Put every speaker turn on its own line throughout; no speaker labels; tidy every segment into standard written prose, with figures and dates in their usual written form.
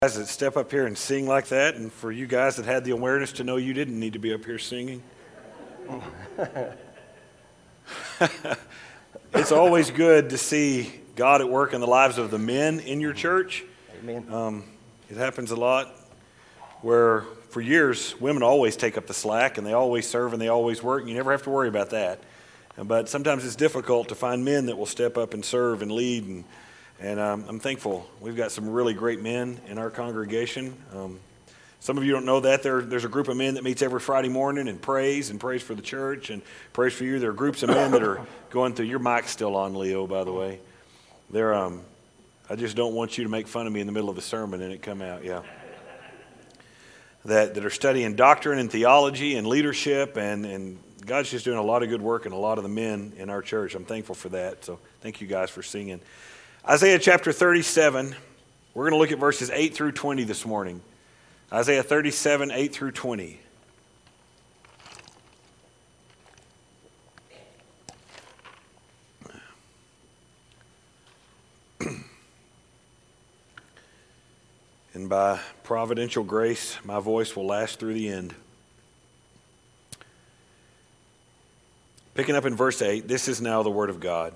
Guys that step up here and sing like that, and for you guys that had the awareness to know you didn't need to be up here singing. It's always good to see God at work in the lives of the men in your church.
Amen.
It happens a lot where for years women always take up the slack and they always serve and they always work, and you never have to worry about that. But sometimes it's difficult to find men that will step up and serve and lead, and I'm thankful. We've got some really great men in our congregation. Some of you don't know that. There's a group of men that meets every Friday morning and prays for the church and prays for you. There are groups of men that are going through. Your mic's still on, Leo, by the way. I just don't want you to make fun of me in the middle of the sermon and it come out, yeah. That are studying doctrine and theology and leadership, and God's just doing a lot of good work in a lot of the men in our church. I'm thankful for that. So thank you guys for singing. Isaiah chapter 37, we're going to look at verses 8 through 20 this morning. Isaiah 37, 8 through 20. And by providential grace, my voice will last through the end. Picking up in verse 8, this is now the word of God.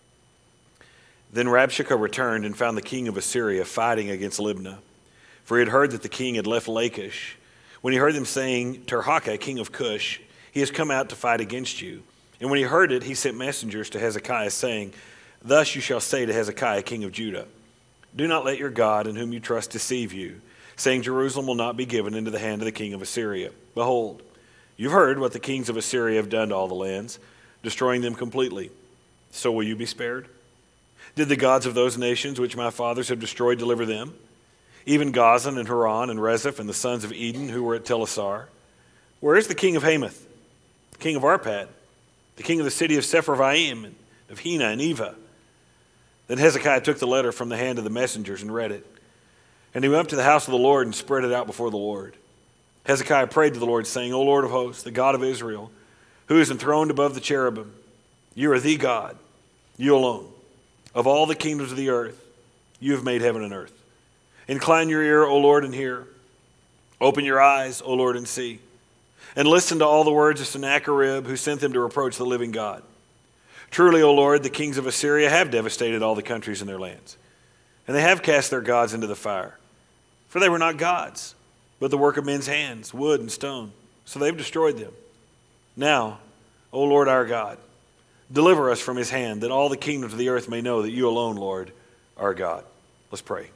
Then Rabshakeh returned and found the king of Assyria fighting against Libnah, for he had heard that the king had left Lachish. When he heard them saying, Tirhakah, king of Cush, he has come out to fight against you. And when he heard it, he sent messengers to Hezekiah, saying, Thus you shall say to Hezekiah, king of Judah, Do not let your God in whom you trust deceive you, saying, Jerusalem will not be given into the hand of the king of Assyria. Behold, you've heard what the kings of Assyria have done to all the lands, destroying them completely. So will you be spared? Did the gods of those nations which my fathers have destroyed deliver them? Even Gazan and Haran and Rezeph and the sons of Eden who were at Telassar? Where is the king of Hamath, the king of Arpad, the king of the city of Sepharvaim, and of Hena and Eva? Then Hezekiah took the letter from the hand of the messengers and read it. And he went up to the house of the Lord and spread it out before the Lord. Hezekiah prayed to the Lord, saying, O Lord of hosts, the God of Israel, who is enthroned above the cherubim, you are the God, you alone. Of all the kingdoms of the earth, you have made heaven and earth. Incline your ear, O Lord, and hear. Open your eyes, O Lord, and see. And listen to all the words of Sennacherib, who sent them to reproach the living God. Truly, O Lord, the kings of Assyria have devastated all the countries in their lands, and they have cast their gods into the fire. For they were not gods, but the work of men's hands, wood and stone. So they've destroyed them. Now, O Lord our God, deliver us from his hand, that all the kingdoms of the earth may know that you alone, Lord, are God. Let's pray.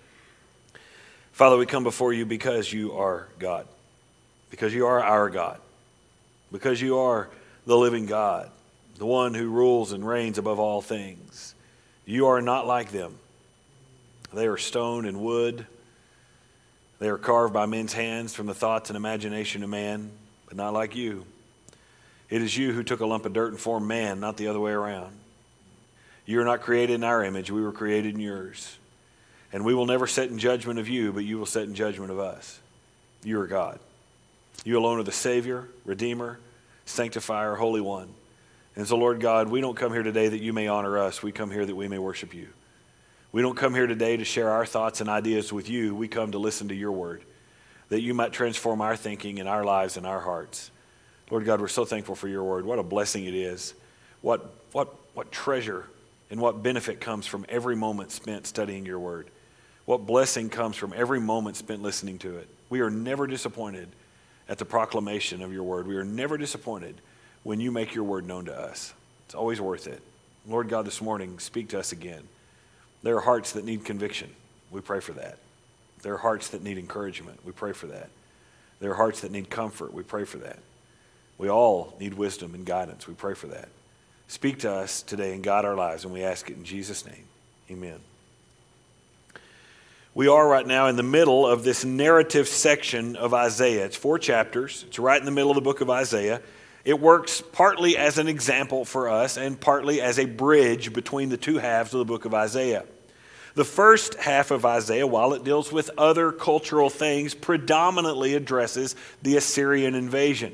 Father, we come before you because you are God, because you are our God, because you are the living God, the one who rules and reigns above all things. You are not like them. They are stone and wood. They are carved by men's hands from the thoughts and imagination of man, but not like you. It is you who took a lump of dirt and formed man, not the other way around. You are not created in our image. We were created in yours. And we will never sit in judgment of you, but you will sit in judgment of us. You are God. You alone are the Savior, Redeemer, Sanctifier, Holy One. And so, Lord God, we don't come here today that you may honor us. We come here that we may worship you. We don't come here today to share our thoughts and ideas with you. We come to listen to your word, that you might transform our thinking and our lives and our hearts. Lord God, we're so thankful for your word. What a blessing it is. What treasure and what benefit comes from every moment spent studying your word. What blessing comes from every moment spent listening to it. We are never disappointed at the proclamation of your word. We are never disappointed when you make your word known to us. It's always worth it. Lord God, this morning, speak to us again. There are hearts that need conviction. We pray for that. There are hearts that need encouragement. We pray for that. There are hearts that need comfort. We pray for that. We all need wisdom and guidance. We pray for that. Speak to us today and guide our lives, and we ask it in Jesus' name. Amen. We are right now in the middle of this narrative section of Isaiah. It's 4 chapters. It's right in the middle of the book of Isaiah. It works partly as an example for us and partly as a bridge between the two halves of the book of Isaiah. The first half of Isaiah, while it deals with other cultural things, predominantly addresses the Assyrian invasion.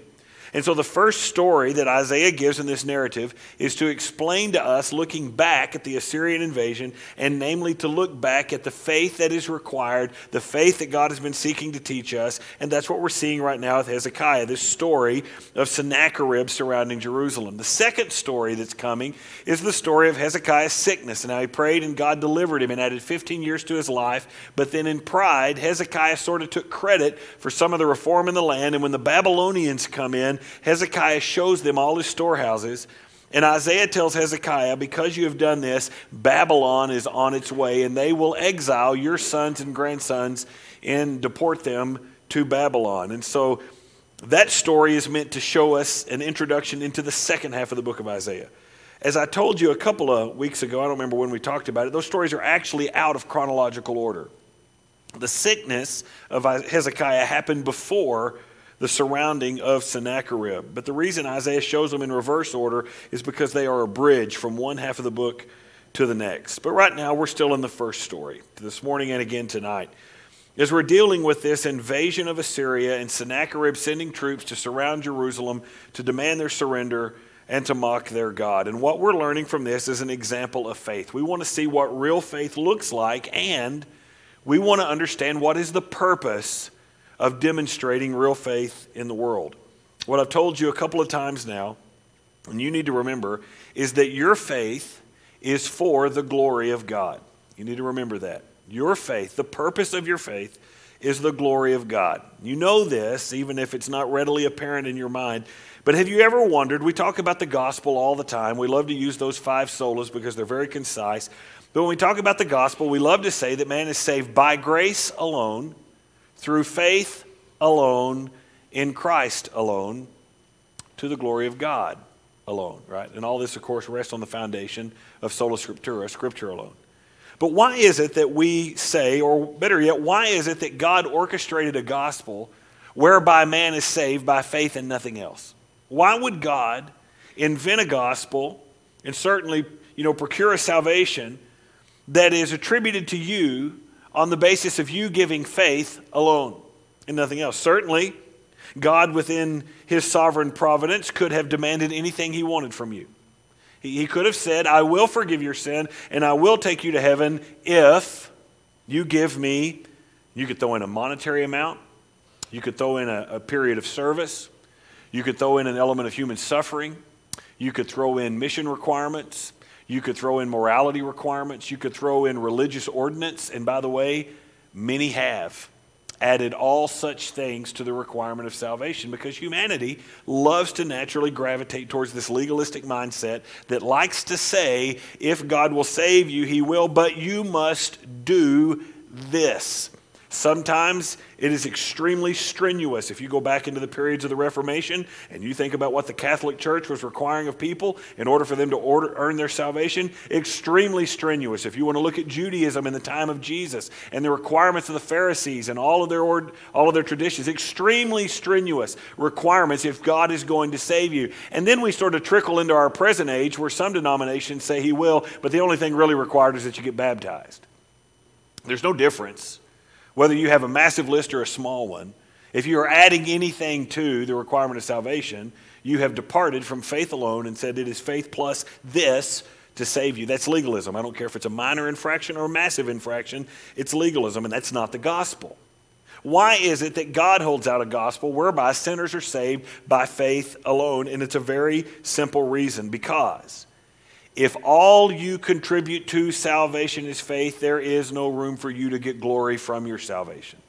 And so the first story that Isaiah gives in this narrative is to explain to us looking back at the Assyrian invasion, and namely to look back at the faith that is required, the faith that God has been seeking to teach us. And that's what we're seeing right now with Hezekiah, this story of Sennacherib surrounding Jerusalem. The second story that's coming is the story of Hezekiah's sickness and how he prayed and God delivered him and added 15 years to his life. But then in pride, Hezekiah sort of took credit for some of the reform in the land. And when the Babylonians come in, Hezekiah shows them all his storehouses, and Isaiah tells Hezekiah, because you have done this, Babylon is on its way, and they will exile your sons and grandsons and deport them to Babylon. And so that story is meant to show us an introduction into the second half of the book of Isaiah. As I told you a couple of weeks ago, I don't remember when we talked about it, those stories are actually out of chronological order. The sickness of Hezekiah happened before the surrounding of Sennacherib. But the reason Isaiah shows them in reverse order is because they are a bridge from one half of the book to the next. But right now, we're still in the first story, this morning and again tonight. As we're dealing with this invasion of Assyria and Sennacherib sending troops to surround Jerusalem to demand their surrender and to mock their God. And what we're learning from this is an example of faith. We want to see what real faith looks like, and we want to understand what is the purpose of demonstrating real faith in the world. What I've told you a couple of times now, and you need to remember, is that your faith is for the glory of God. You need to remember that. Your faith, the purpose of your faith, is the glory of God. You know this, even if it's not readily apparent in your mind. But have you ever wondered, we talk about the gospel all the time. We love to use those 5 solas because they're very concise. But when we talk about the gospel, we love to say that man is saved by grace alone, through faith alone, in Christ alone, to the glory of God alone, right? And all this, of course, rests on the foundation of sola scriptura, Scripture alone. But why is it that we say, or better yet, why is it that God orchestrated a gospel whereby man is saved by faith and nothing else? Why would God invent a gospel and certainly, procure a salvation that is attributed to you on the basis of you giving faith alone and nothing else? Certainly, God within his sovereign providence could have demanded anything he wanted from you. He could have said, I will forgive your sin and I will take you to heaven if you give me, you could throw in a monetary amount, you could throw in a period of service, you could throw in an element of human suffering, you could throw in mission requirements, you could throw in morality requirements, you could throw in religious ordinance, and by the way, many have added all such things to the requirement of salvation because humanity loves to naturally gravitate towards this legalistic mindset that likes to say, if God will save you, he will, but you must do this. Sometimes it is extremely strenuous. If you go back into the periods of the Reformation and you think about what the Catholic Church was requiring of people in order for them to earn their salvation, extremely strenuous. If you want to look at Judaism in the time of Jesus and the requirements of the Pharisees and all of their traditions, extremely strenuous requirements if God is going to save you. And then we sort of trickle into our present age where some denominations say he will, but the only thing really required is that you get baptized. There's no difference whether you have a massive list or a small one. If you are adding anything to the requirement of salvation, you have departed from faith alone and said it is faith plus this to save you. That's legalism. I don't care if it's a minor infraction or a massive infraction. It's legalism, and that's not the gospel. Why is it that God holds out a gospel whereby sinners are saved by faith alone? And it's a very simple reason. Because if all you contribute to salvation is faith, there is no room for you to get glory from your salvation.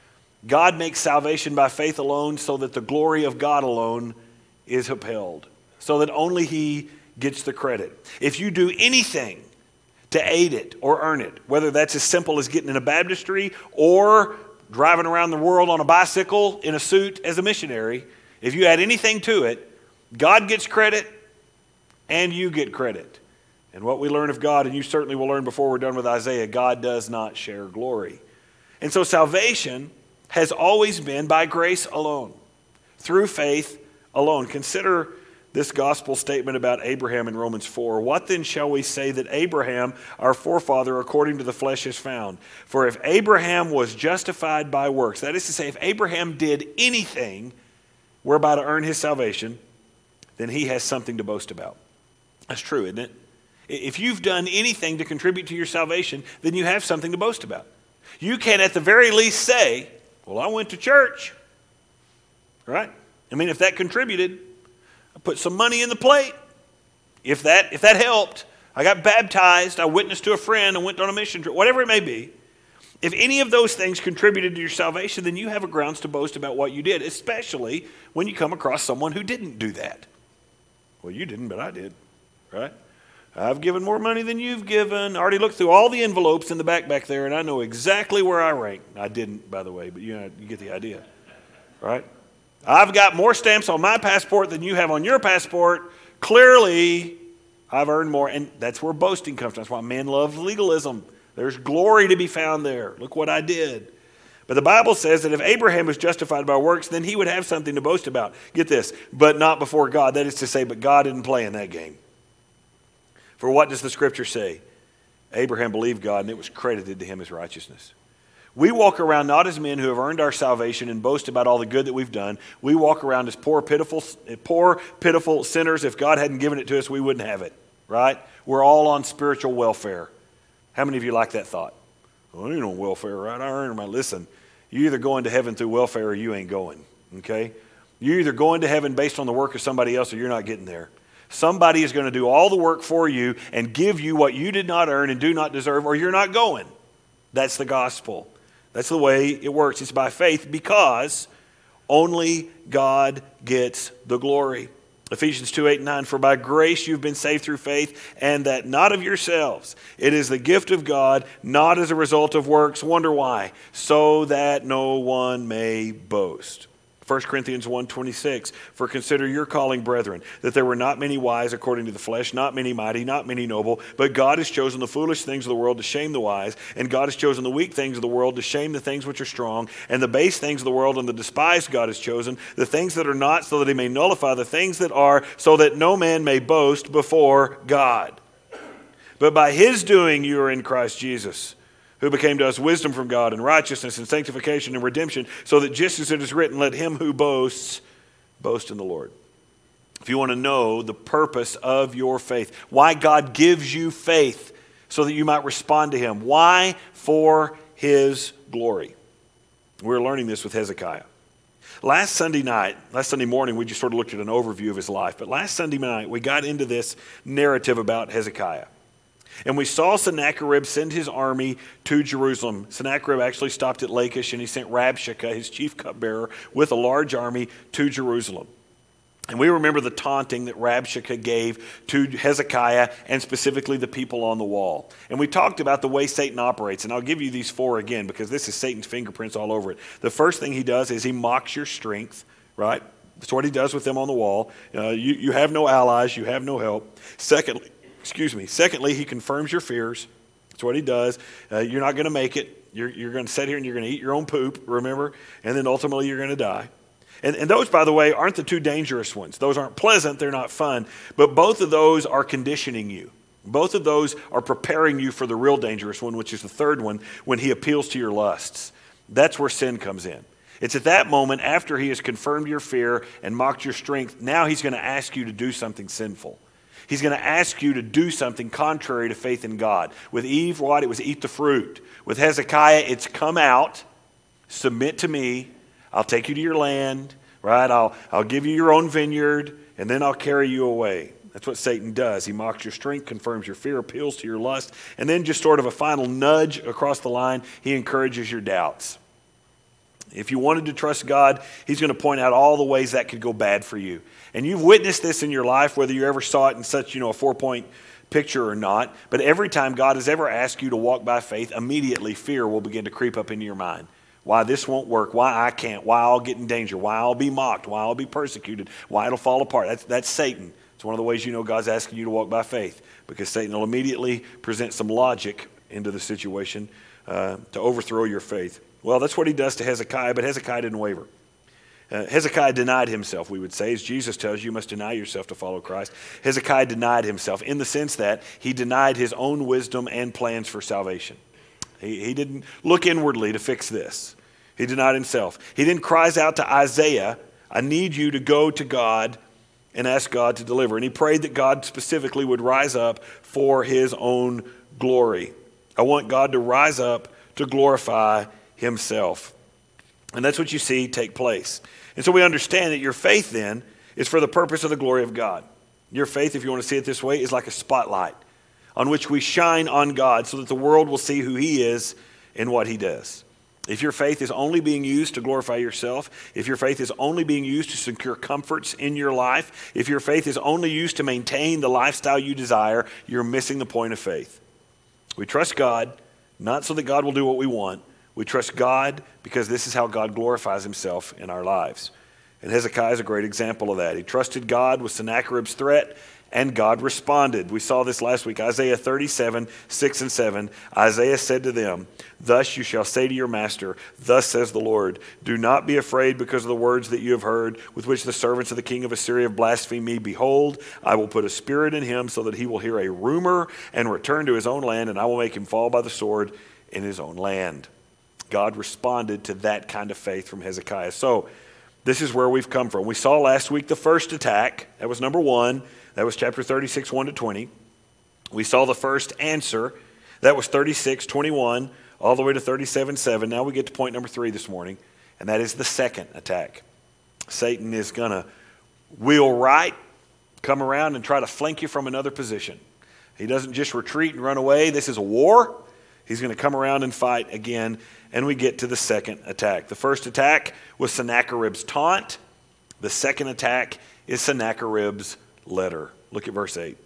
God makes salvation by faith alone so that the glory of God alone is upheld, so that only he gets the credit. If you do anything to aid it or earn it, whether that's as simple as getting in a baptistry or driving around the world on a bicycle in a suit as a missionary, if you add anything to it, God gets credit and you get credit. And what we learn of God, and you certainly will learn before we're done with Isaiah, God does not share glory. And so salvation has always been by grace alone, through faith alone. Consider this gospel statement about Abraham in Romans 4. What then shall we say that Abraham, our forefather, according to the flesh has found? For if Abraham was justified by works, that is to say, if Abraham did anything whereby to earn his salvation, then he has something to boast about. That's true, isn't it? If you've done anything to contribute to your salvation, then you have something to boast about. You can at the very least say, well, I went to church, right? I mean, if that contributed, I put some money in the plate. If that helped, I got baptized, I witnessed to a friend, I went on a mission trip, whatever it may be. If any of those things contributed to your salvation, then you have a grounds to boast about what you did, especially when you come across someone who didn't do that. Well, you didn't, but I did, right? I've given more money than you've given. I already looked through all the envelopes in the back there, and I know exactly where I rank. I didn't, by the way, but you get the idea, right? I've got more stamps on my passport than you have on your passport. Clearly, I've earned more, and that's where boasting comes from. That's why men love legalism. There's glory to be found there. Look what I did. But the Bible says that if Abraham was justified by works, then he would have something to boast about. Get this, but not before God. That is to say, but God didn't play in that game. For what does the Scripture say? Abraham believed God, and it was credited to him as righteousness. We walk around not as men who have earned our salvation and boast about all the good that we've done. We walk around as poor, pitiful sinners. If God hadn't given it to us, we wouldn't have it, right? We're all on spiritual welfare. How many of you like that thought? Well, I ain't on welfare, right? I earn my. Listen, you either going to heaven through welfare or you ain't going, okay? You're either going to heaven based on the work of somebody else or you're not getting there. Somebody is going to do all the work for you and give you what you did not earn and do not deserve, or you're not going. That's the gospel. That's the way it works. It's by faith because only God gets the glory. Ephesians 2:8-9, for by grace you've been saved through faith, and that not of yourselves. It is the gift of God, not as a result of works. Wonder why? So that no one may boast. 1 Corinthians 1:26, for consider your calling, brethren, that there were not many wise according to the flesh, not many mighty, not many noble, but God has chosen the foolish things of the world to shame the wise, and God has chosen the weak things of the world to shame the things which are strong, and the base things of the world and the despised God has chosen, the things that are not, so that he may nullify the things that are, so that no man may boast before God. But by his doing you are in Christ Jesus, who became to us wisdom from God and righteousness and sanctification and redemption, so that just as it is written, let him who boasts, boast in the Lord. If you want to know the purpose of your faith, why God gives you faith so that you might respond to him, why? For his glory. We're learning this with Hezekiah. Last Sunday morning, we just sort of looked at an overview of his life. But last Sunday night, we got into this narrative about Hezekiah. And we saw Sennacherib send his army to Jerusalem. Sennacherib actually stopped at Lachish, and he sent Rabshakeh, his chief cupbearer, with a large army to Jerusalem. And we remember the taunting that Rabshakeh gave to Hezekiah and specifically the people on the wall. And we talked about the way Satan operates. And I'll give you these four again because this is Satan's fingerprints all over it. The first thing he does is he mocks your strength, right? That's what he does with them on the wall. You have no allies. You have no help. Secondly, he confirms your fears. That's what he does. You're not going to make it. You're going to sit here and you're going to eat your own poop, remember? And then ultimately you're going to die. And those, by the way, aren't the two dangerous ones. Those aren't pleasant. They're not fun. But both of those are conditioning you. Both of those are preparing you for the real dangerous one, which is the third one, when he appeals to your lusts. That's where sin comes in. It's at that moment, after he has confirmed your fear and mocked your strength, now he's going to ask you to do something sinful. He's going to ask you to do something contrary to faith in God. With Eve, what? It was eat the fruit. With Hezekiah, it's come out, submit to me, I'll take you to your land, right? I'll give you your own vineyard, and then I'll carry you away. That's what Satan does. He mocks your strength, confirms your fear, appeals to your lust, and then just sort of a final nudge across the line, he encourages your doubts. If you wanted to trust God, he's going to point out all the ways that could go bad for you. And you've witnessed this in your life, whether you ever saw it in such, a 4-point picture or not. But every time God has ever asked you to walk by faith, immediately fear will begin to creep up into your mind. Why this won't work, why I can't, why I'll get in danger, why I'll be mocked, why I'll be persecuted, why it'll fall apart. That's Satan. It's one of the ways you know God's asking you to walk by faith, because Satan will immediately present some logic into the situation to overthrow your faith. Well, that's what he does to Hezekiah, but Hezekiah didn't waver. Hezekiah denied himself, we would say. As Jesus tells you, you must deny yourself to follow Christ. Hezekiah denied himself in the sense that he denied his own wisdom and plans for salvation. He didn't look inwardly to fix this. He denied himself. He then cries out to Isaiah I need you to go to God and ask God to deliver. And he prayed that God specifically would rise up for his own glory. I want God to rise up to glorify himself. And that's what you see take place. And so we understand that your faith then is for the purpose of the glory of God. Your faith, if you want to see it this way, is like a spotlight on which we shine on God so that the world will see who he is and what he does. If your faith is only being used to glorify yourself, if your faith is only being used to secure comforts in your life, if your faith is only used to maintain the lifestyle you desire, you're missing the point of faith. We trust God, not so that God will do what we want. We trust God because this is how God glorifies himself in our lives. And Hezekiah is a great example of that. He trusted God with Sennacherib's threat, and God responded. We saw this last week. Isaiah 37, 6 and 7. Isaiah said to them, "Thus you shall say to your master, thus says the Lord, do not be afraid because of the words that you have heard, with which the servants of the king of Assyria have blasphemed me. Behold, I will put a spirit in him so that he will hear a rumor and return to his own land, and I will make him fall by the sword in his own land." God responded to that kind of faith from Hezekiah. So this is where we've come from. We saw last week the first attack. That was number 1. That was chapter 36, 1 to 20. We saw the first answer. That was 36, 21, all the way to 37, 7. Now we get to point number 3 this morning, and that is the second attack. Satan is going to wheel right, come around, and try to flank you from another position. He doesn't just retreat and run away. This is a war. He's going to come around and fight again, and we get to the second attack. The first attack was Sennacherib's taunt. The second attack is Sennacherib's letter. Look at verse 8.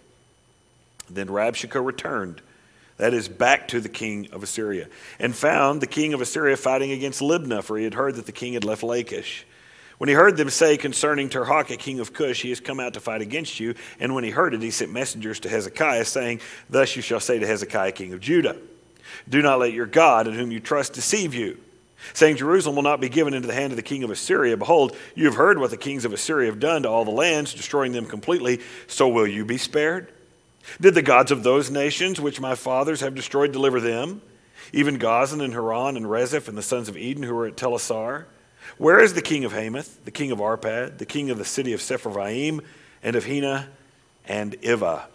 Then Rabshakeh returned, that is, back to the king of Assyria, and found the king of Assyria fighting against Libnah, for he had heard that the king had left Lachish. When he heard them say concerning Tirhakah, king of Cush, he has come out to fight against you, and when he heard it, he sent messengers to Hezekiah, saying, "Thus you shall say to Hezekiah, king of Judah, do not let your God, in whom you trust, deceive you, saying, Jerusalem will not be given into the hand of the king of Assyria. Behold, you have heard what the kings of Assyria have done to all the lands, destroying them completely. So will you be spared? Did the gods of those nations which my fathers have destroyed deliver them? Even Gazan and Haran and Rezeph and the sons of Eden who were at Telassar? Where is the king of Hamath, the king of Arpad, the king of the city of Sepharvaim, and of Hena and Ivah?"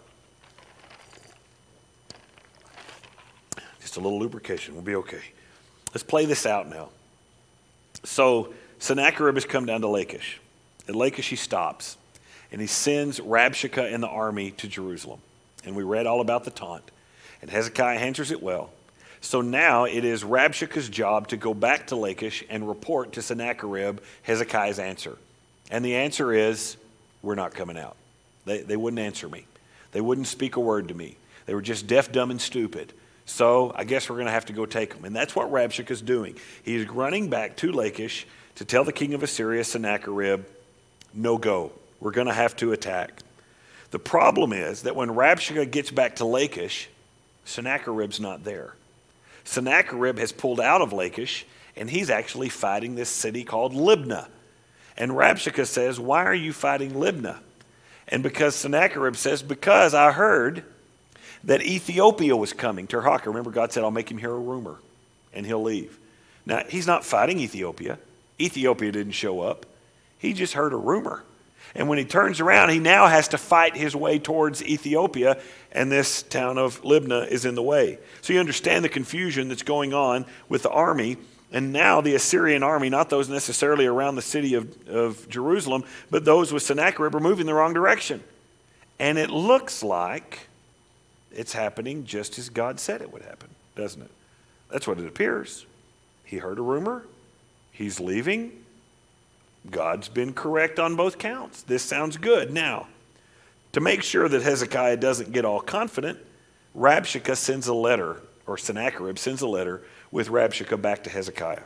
Just a little lubrication. We'll be okay. Let's play this out now. So Sennacherib has come down to Lachish. At Lachish he stops, and he sends Rabshakeh and the army to Jerusalem. And we read all about the taunt. And Hezekiah answers it well. So now it is Rabshakeh's job to go back to Lachish and report to Sennacherib Hezekiah's answer. And the answer is, we're not coming out. They wouldn't answer me. They wouldn't speak a word to me. They were just deaf, dumb, and stupid. So I guess we're going to have to go take them. And that's what Rabshakeh is doing. He's running back to Lachish to tell the king of Assyria, Sennacherib, no go. We're going to have to attack. The problem is that when Rabshakeh gets back to Lachish, Sennacherib's not there. Sennacherib has pulled out of Lachish, and he's actually fighting this city called Libnah. And Rabshakeh says, "Why are you fighting Libnah?" And because Sennacherib says, "Because I heard that Ethiopia was coming." Tirhakah, remember God said, "I'll make him hear a rumor," and he'll leave. Now, he's not fighting Ethiopia. Ethiopia didn't show up. He just heard a rumor. And when he turns around, he now has to fight his way towards Ethiopia, and this town of Libnah is in the way. So you understand the confusion that's going on with the army. And now the Assyrian army, not those necessarily around the city of Jerusalem, but those with Sennacherib, are moving the wrong direction. And it looks like it's happening just as God said it would happen, doesn't it? That's what it appears. He heard a rumor. He's leaving. God's been correct on both counts. This sounds good. Now, to make sure that Hezekiah doesn't get all confident, Rabshakeh sends a letter, or Sennacherib sends a letter with Rabshakeh back to Hezekiah.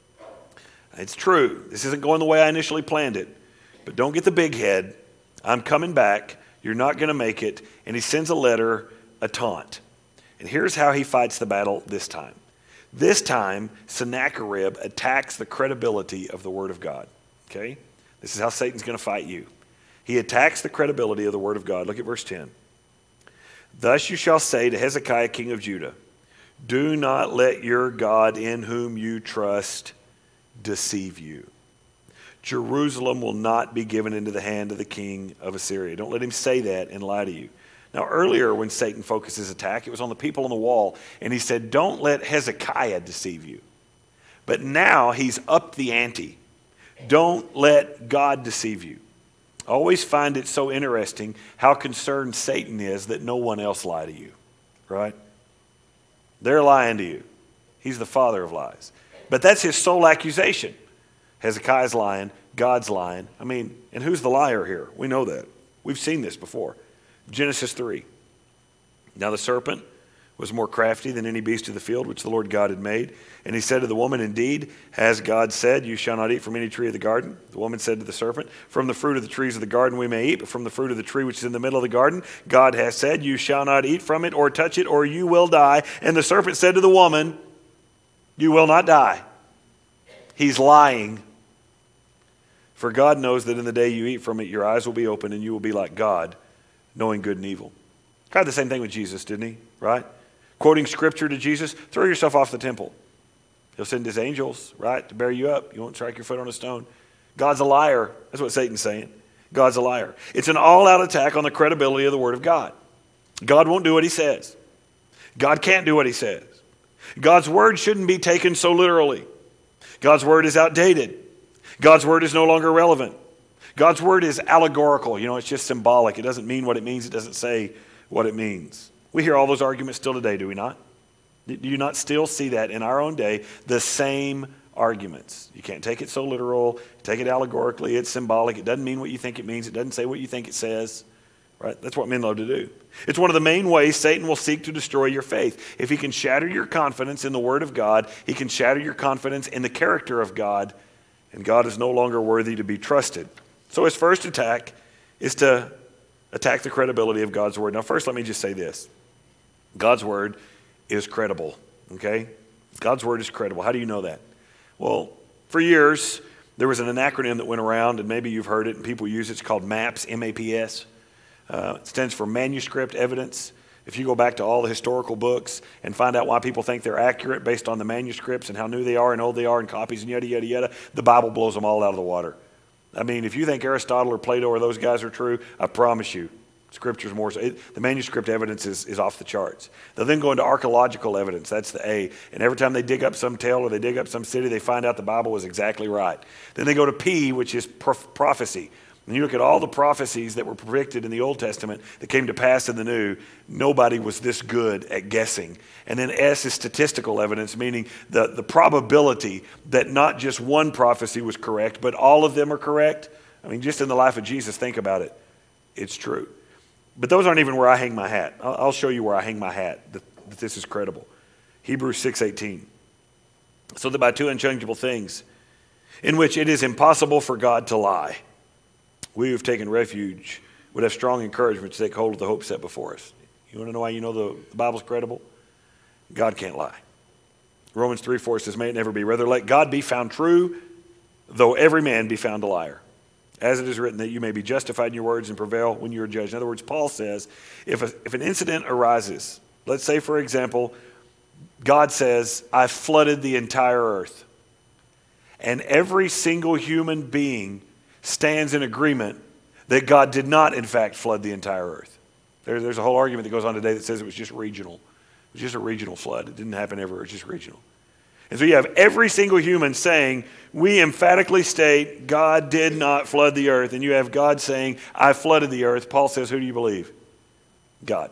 It's true. This isn't going the way I initially planned it, but don't get the big head. I'm coming back. You're not going to make it. And he sends a letter, a taunt. And here's how he fights the battle this time. This time, Sennacherib attacks the credibility of the Word of God. Okay? This is how Satan's going to fight you. He attacks the credibility of the Word of God. Look at verse 10. "Thus you shall say to Hezekiah, king of Judah, do not let your God in whom you trust deceive you. Jerusalem will not be given into the hand of the king of Assyria. Don't let him say that and lie to you. Now, earlier when Satan focused his attack, it was on the people on the wall, and he said, don't let Hezekiah deceive you. But now he's upped the ante. Don't let God deceive you. I always find it so interesting how concerned Satan is that no one else lie to you, right? They're lying to you. He's the father of lies. But that's his sole accusation. Hezekiah's lying, God's lying. I mean, and who's the liar here? We know that. We've seen this before. Genesis 3. Now the serpent was more crafty than any beast of the field which the Lord God had made. And he said to the woman, indeed, has God said, you shall not eat from any tree of the garden? The woman said to the serpent, from the fruit of the trees of the garden we may eat, but from the fruit of the tree which is in the middle of the garden, God has said, you shall not eat from it or touch it, or you will die. And the serpent said to the woman, you will not die. He's lying. For God knows that in the day you eat from it, your eyes will be open and you will be like God, knowing good and evil. Tried the same thing with Jesus, didn't he? Right? Quoting scripture to Jesus, throw yourself off the temple. He'll send his angels, right, to bear you up. You won't strike your foot on a stone. God's a liar. That's what Satan's saying. God's a liar. It's an all-out attack on the credibility of the Word of God. God won't do what he says. God can't do what he says. God's Word shouldn't be taken so literally. God's Word is outdated. God's Word is no longer relevant. God's Word is allegorical. It's just symbolic. It doesn't mean what it means. It doesn't say what it means. We hear all those arguments still today, do we not? Do you not still see that in our own day, the same arguments? You can't take it so literal, take it allegorically, it's symbolic, it doesn't mean what you think it means, it doesn't say what you think it says. Right? That's what men love to do. It's one of the main ways Satan will seek to destroy your faith. If he can shatter your confidence in the Word of God, he can shatter your confidence in the character of God, and God is no longer worthy to be trusted. So his first attack is to attack the credibility of God's Word. Now first, let me just say this. God's Word is credible, okay? God's Word is credible. How do you know that? Well, for years, there was an acronym that went around, and maybe you've heard it, and people use it. It's called MAPS, M-A-P-S. It stands for manuscript evidence. If you go back to all the historical books and find out why people think they're accurate based on the manuscripts and how new they are and old they are and copies and yada, yada, yada, the Bible blows them all out of the water. I mean, if you think Aristotle or Plato or those guys are true, I promise you, Scripture's more so. The manuscript evidence is off the charts. They'll then go into archaeological evidence. That's the A. And every time they dig up some tale or they dig up some city, they find out the Bible was exactly right. Then they go to P, which is prophecy. And you look at all the prophecies that were predicted in the Old Testament that came to pass in the New, nobody was this good at guessing. And then S is statistical evidence, meaning the probability that not just one prophecy was correct, but all of them are correct. I mean, just in the life of Jesus, think about it. It's true. But those aren't even where I hang my hat. I'll show you where I hang my hat, that this is credible. Hebrews 6:18. So that by two unchangeable things, in which it is impossible for God to lie, we who have taken refuge would have strong encouragement to take hold of the hope set before us. You want to know why you know the Bible's credible? God can't lie. Romans 3:4 says, may it never be. Rather, let God be found true, though every man be found a liar. As it is written, that you may be justified in your words and prevail when you are judged. In other words, Paul says, if an incident arises, let's say, for example, God says, I flooded the entire earth. And every single human being stands in agreement that God did not, in fact, flood the entire earth. There's a whole argument that goes on today that says it was just regional. It was just a regional flood. It didn't happen everywhere. It was just regional. And so you have every single human saying, we emphatically state God did not flood the earth. And you have God saying, I flooded the earth. Paul says, who do you believe? God.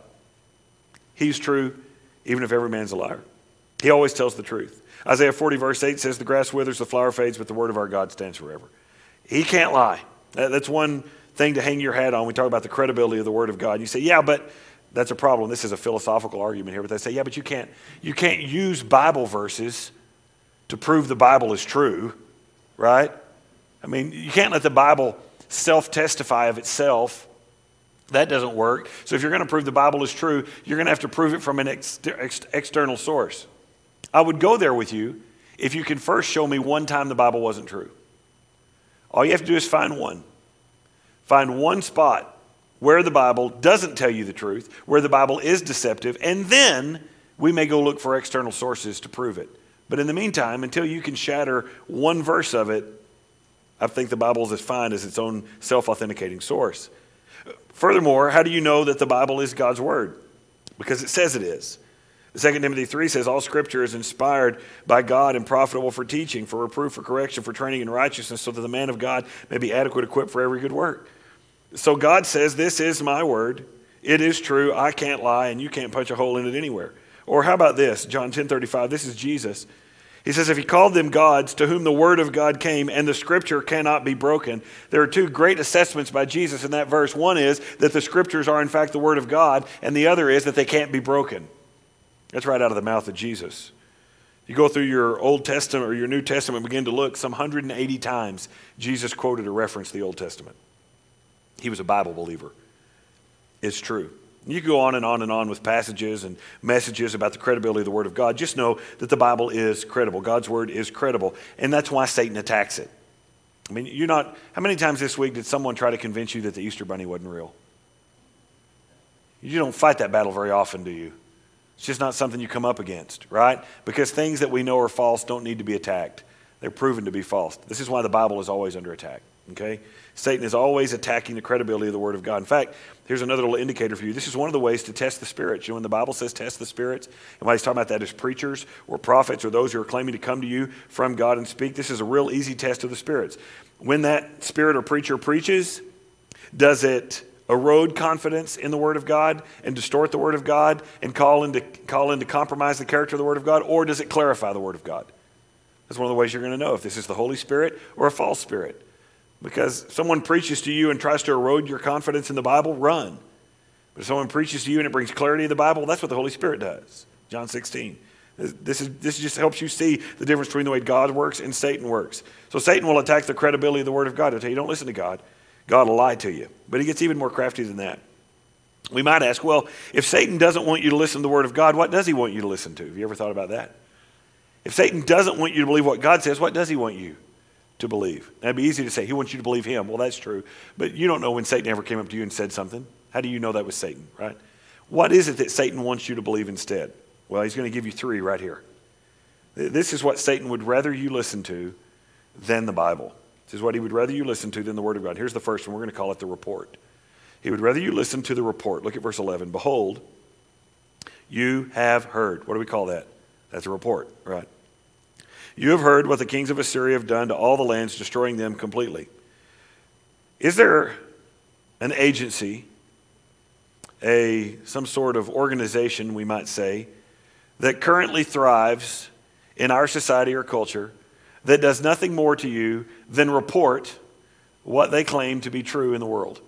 He's true, even if every man's a liar. He always tells the truth. Isaiah 40 verse 8 says, the grass withers, the flower fades, but the word of our God stands forever. He can't lie. That's one thing to hang your hat on. We talk about the credibility of the Word of God. You say, yeah, but that's a problem. This is a philosophical argument here. But they say, yeah, but you can't use Bible verses to prove the Bible is true, right? I mean, you can't let the Bible self-testify of itself. That doesn't work. So if you're going to prove the Bible is true, you're going to have to prove it from an external source. I would go there with you if you can first show me one time the Bible wasn't true. All you have to do is find one. Find one spot where the Bible doesn't tell you the truth, where the Bible is deceptive, and then we may go look for external sources to prove it. But in the meantime, until you can shatter one verse of it, I think the Bible is as fine as its own self-authenticating source. Furthermore, how do you know that the Bible is God's word? Because it says it is. 2 Timothy 3 says, all scripture is inspired by God and profitable for teaching, for reproof, for correction, for training in righteousness, so that the man of God may be adequate, equipped for every good work. So God says, this is my word. It is true. I can't lie, and you can't punch a hole in it anywhere. Or how about this? John 10:35, this is Jesus. He says, if he called them gods to whom the word of God came and the scripture cannot be broken. There are two great assessments by Jesus in that verse. One is that the scriptures are in fact the word of God, and the other is that they can't be broken. That's right out of the mouth of Jesus. You go through your Old Testament or your New Testament and begin to look, some 180 times Jesus quoted or referenced the Old Testament. He was a Bible believer. It's true. You can go on and on and on with passages and messages about the credibility of the Word of God. Just know that the Bible is credible. God's Word is credible. And that's why Satan attacks it. I mean, how many times this week did someone try to convince you that the Easter Bunny wasn't real? You don't fight that battle very often, do you? It's just not something you come up against, right? Because things that we know are false don't need to be attacked. They're proven to be false. This is why the Bible is always under attack, okay? Satan is always attacking the credibility of the Word of God. In fact, here's another little indicator for you. This is one of the ways to test the spirits. You know, when the Bible says test the spirits, and why he's talking about that is preachers or prophets or those who are claiming to come to you from God and speak. This is a real easy test of the spirits. When that spirit or preacher preaches, does it erode confidence in the Word of God and distort the Word of God and call into compromise the character of the Word of God, or does it clarify the Word of God? That's one of the ways you're going to know if this is the Holy Spirit or a false spirit. Because if someone preaches to you and tries to erode your confidence in the Bible, run. But if someone preaches to you and it brings clarity to the Bible, that's what the Holy Spirit does. John 16. This just helps you see the difference between the way God works and Satan works. So Satan will attack the credibility of the Word of God. He'll tell you, don't listen to God. God will lie to you. But he gets even more crafty than that. We might ask, well, if Satan doesn't want you to listen to the Word of God, what does he want you to listen to? Have you ever thought about that? If Satan doesn't want you to believe what God says, what does he want you to believe? That'd be easy to say. He wants you to believe him. Well, that's true. But you don't know when Satan ever came up to you and said something. How do you know that was Satan, right? What is it that Satan wants you to believe instead? Well, he's going to give you three right here. This is what Satan would rather you listen to than the Bible. This is what he would rather you listen to than the Word of God. Here's the first one. We're going to call it the report. He would rather you listen to the report. Look at verse 11. Behold, you have heard. What do we call that? That's a report, right? You have heard what the kings of Assyria have done to all the lands, destroying them completely. Is there an agency, some sort of organization, we might say, that currently thrives in our society or culture that does nothing more to you than report what they claim to be true in the world?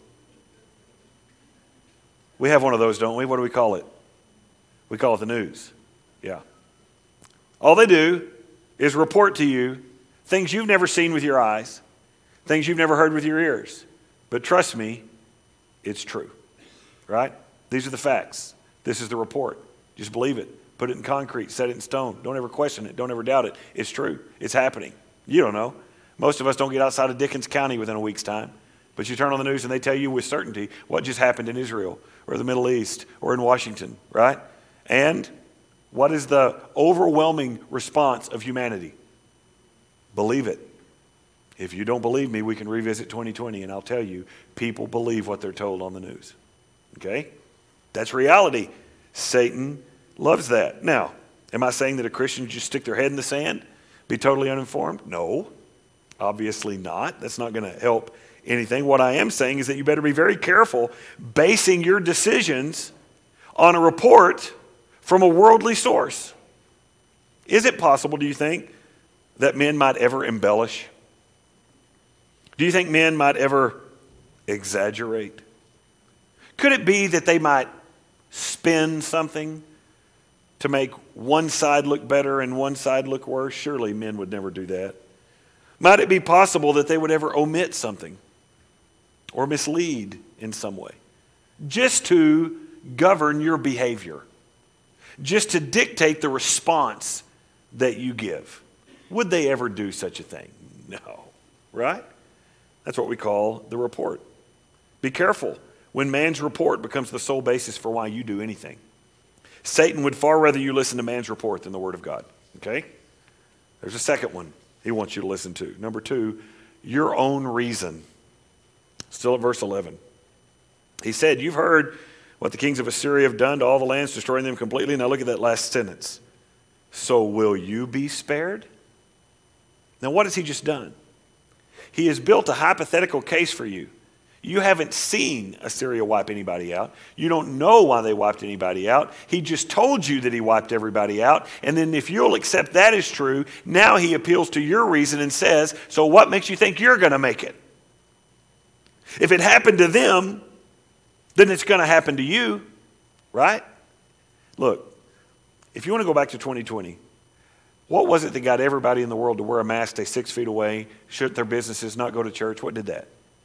We have one of those, don't we? What do we call it? We call it the news. Yeah. All they do is report to you things you've never seen with your eyes, things you've never heard with your ears. But trust me, it's true, right? These are the facts. This is the report. Just believe it. Put it in concrete. Set it in stone. Don't ever question it. Don't ever doubt it. It's true. It's happening. You don't know. Most of us don't get outside of Dickens County within a week's time. But you turn on the news and they tell you with certainty what just happened in Israel or the Middle East or in Washington, right? And what is the overwhelming response of humanity? Believe it. If you don't believe me, we can revisit 2020 and I'll tell you, people believe what they're told on the news. Okay? That's reality. Satan loves that. Now, am I saying that a Christian should just stick their head in the sand, be totally uninformed? No, obviously not. That's not going to help anything. What I am saying is that you better be very careful basing your decisions on a report from a worldly source. Is it possible, do you think, that men might ever embellish? Do you think men might ever exaggerate? Could it be that they might spin something to make one side look better and one side look worse? Surely men would never do that. Might it be possible that they would ever omit something or mislead in some way just to govern your behavior, just to dictate the response that you give? Would they ever do such a thing? No, right? That's what we call the report. Be careful when man's report becomes the sole basis for why you do anything. Satan would far rather you listen to man's report than the Word of God, okay? There's a second one he wants you to listen to. Number two, your own reason. Still at verse 11. He said, you've heard what the kings of Assyria have done to all the lands, destroying them completely. Now look at that last sentence. So will you be spared? Now what has he just done? He has built a hypothetical case for you. You haven't seen Assyria wipe anybody out. You don't know why they wiped anybody out. He just told you that he wiped everybody out. And then if you'll accept that is true, now he appeals to your reason and says, so what makes you think you're going to make it? If it happened to them, then it's going to happen to you, right? Look, if you want to go back to 2020, what was it that got everybody in the world to wear a mask, stay 6 feet away, shut their businesses, not go to church? What did that?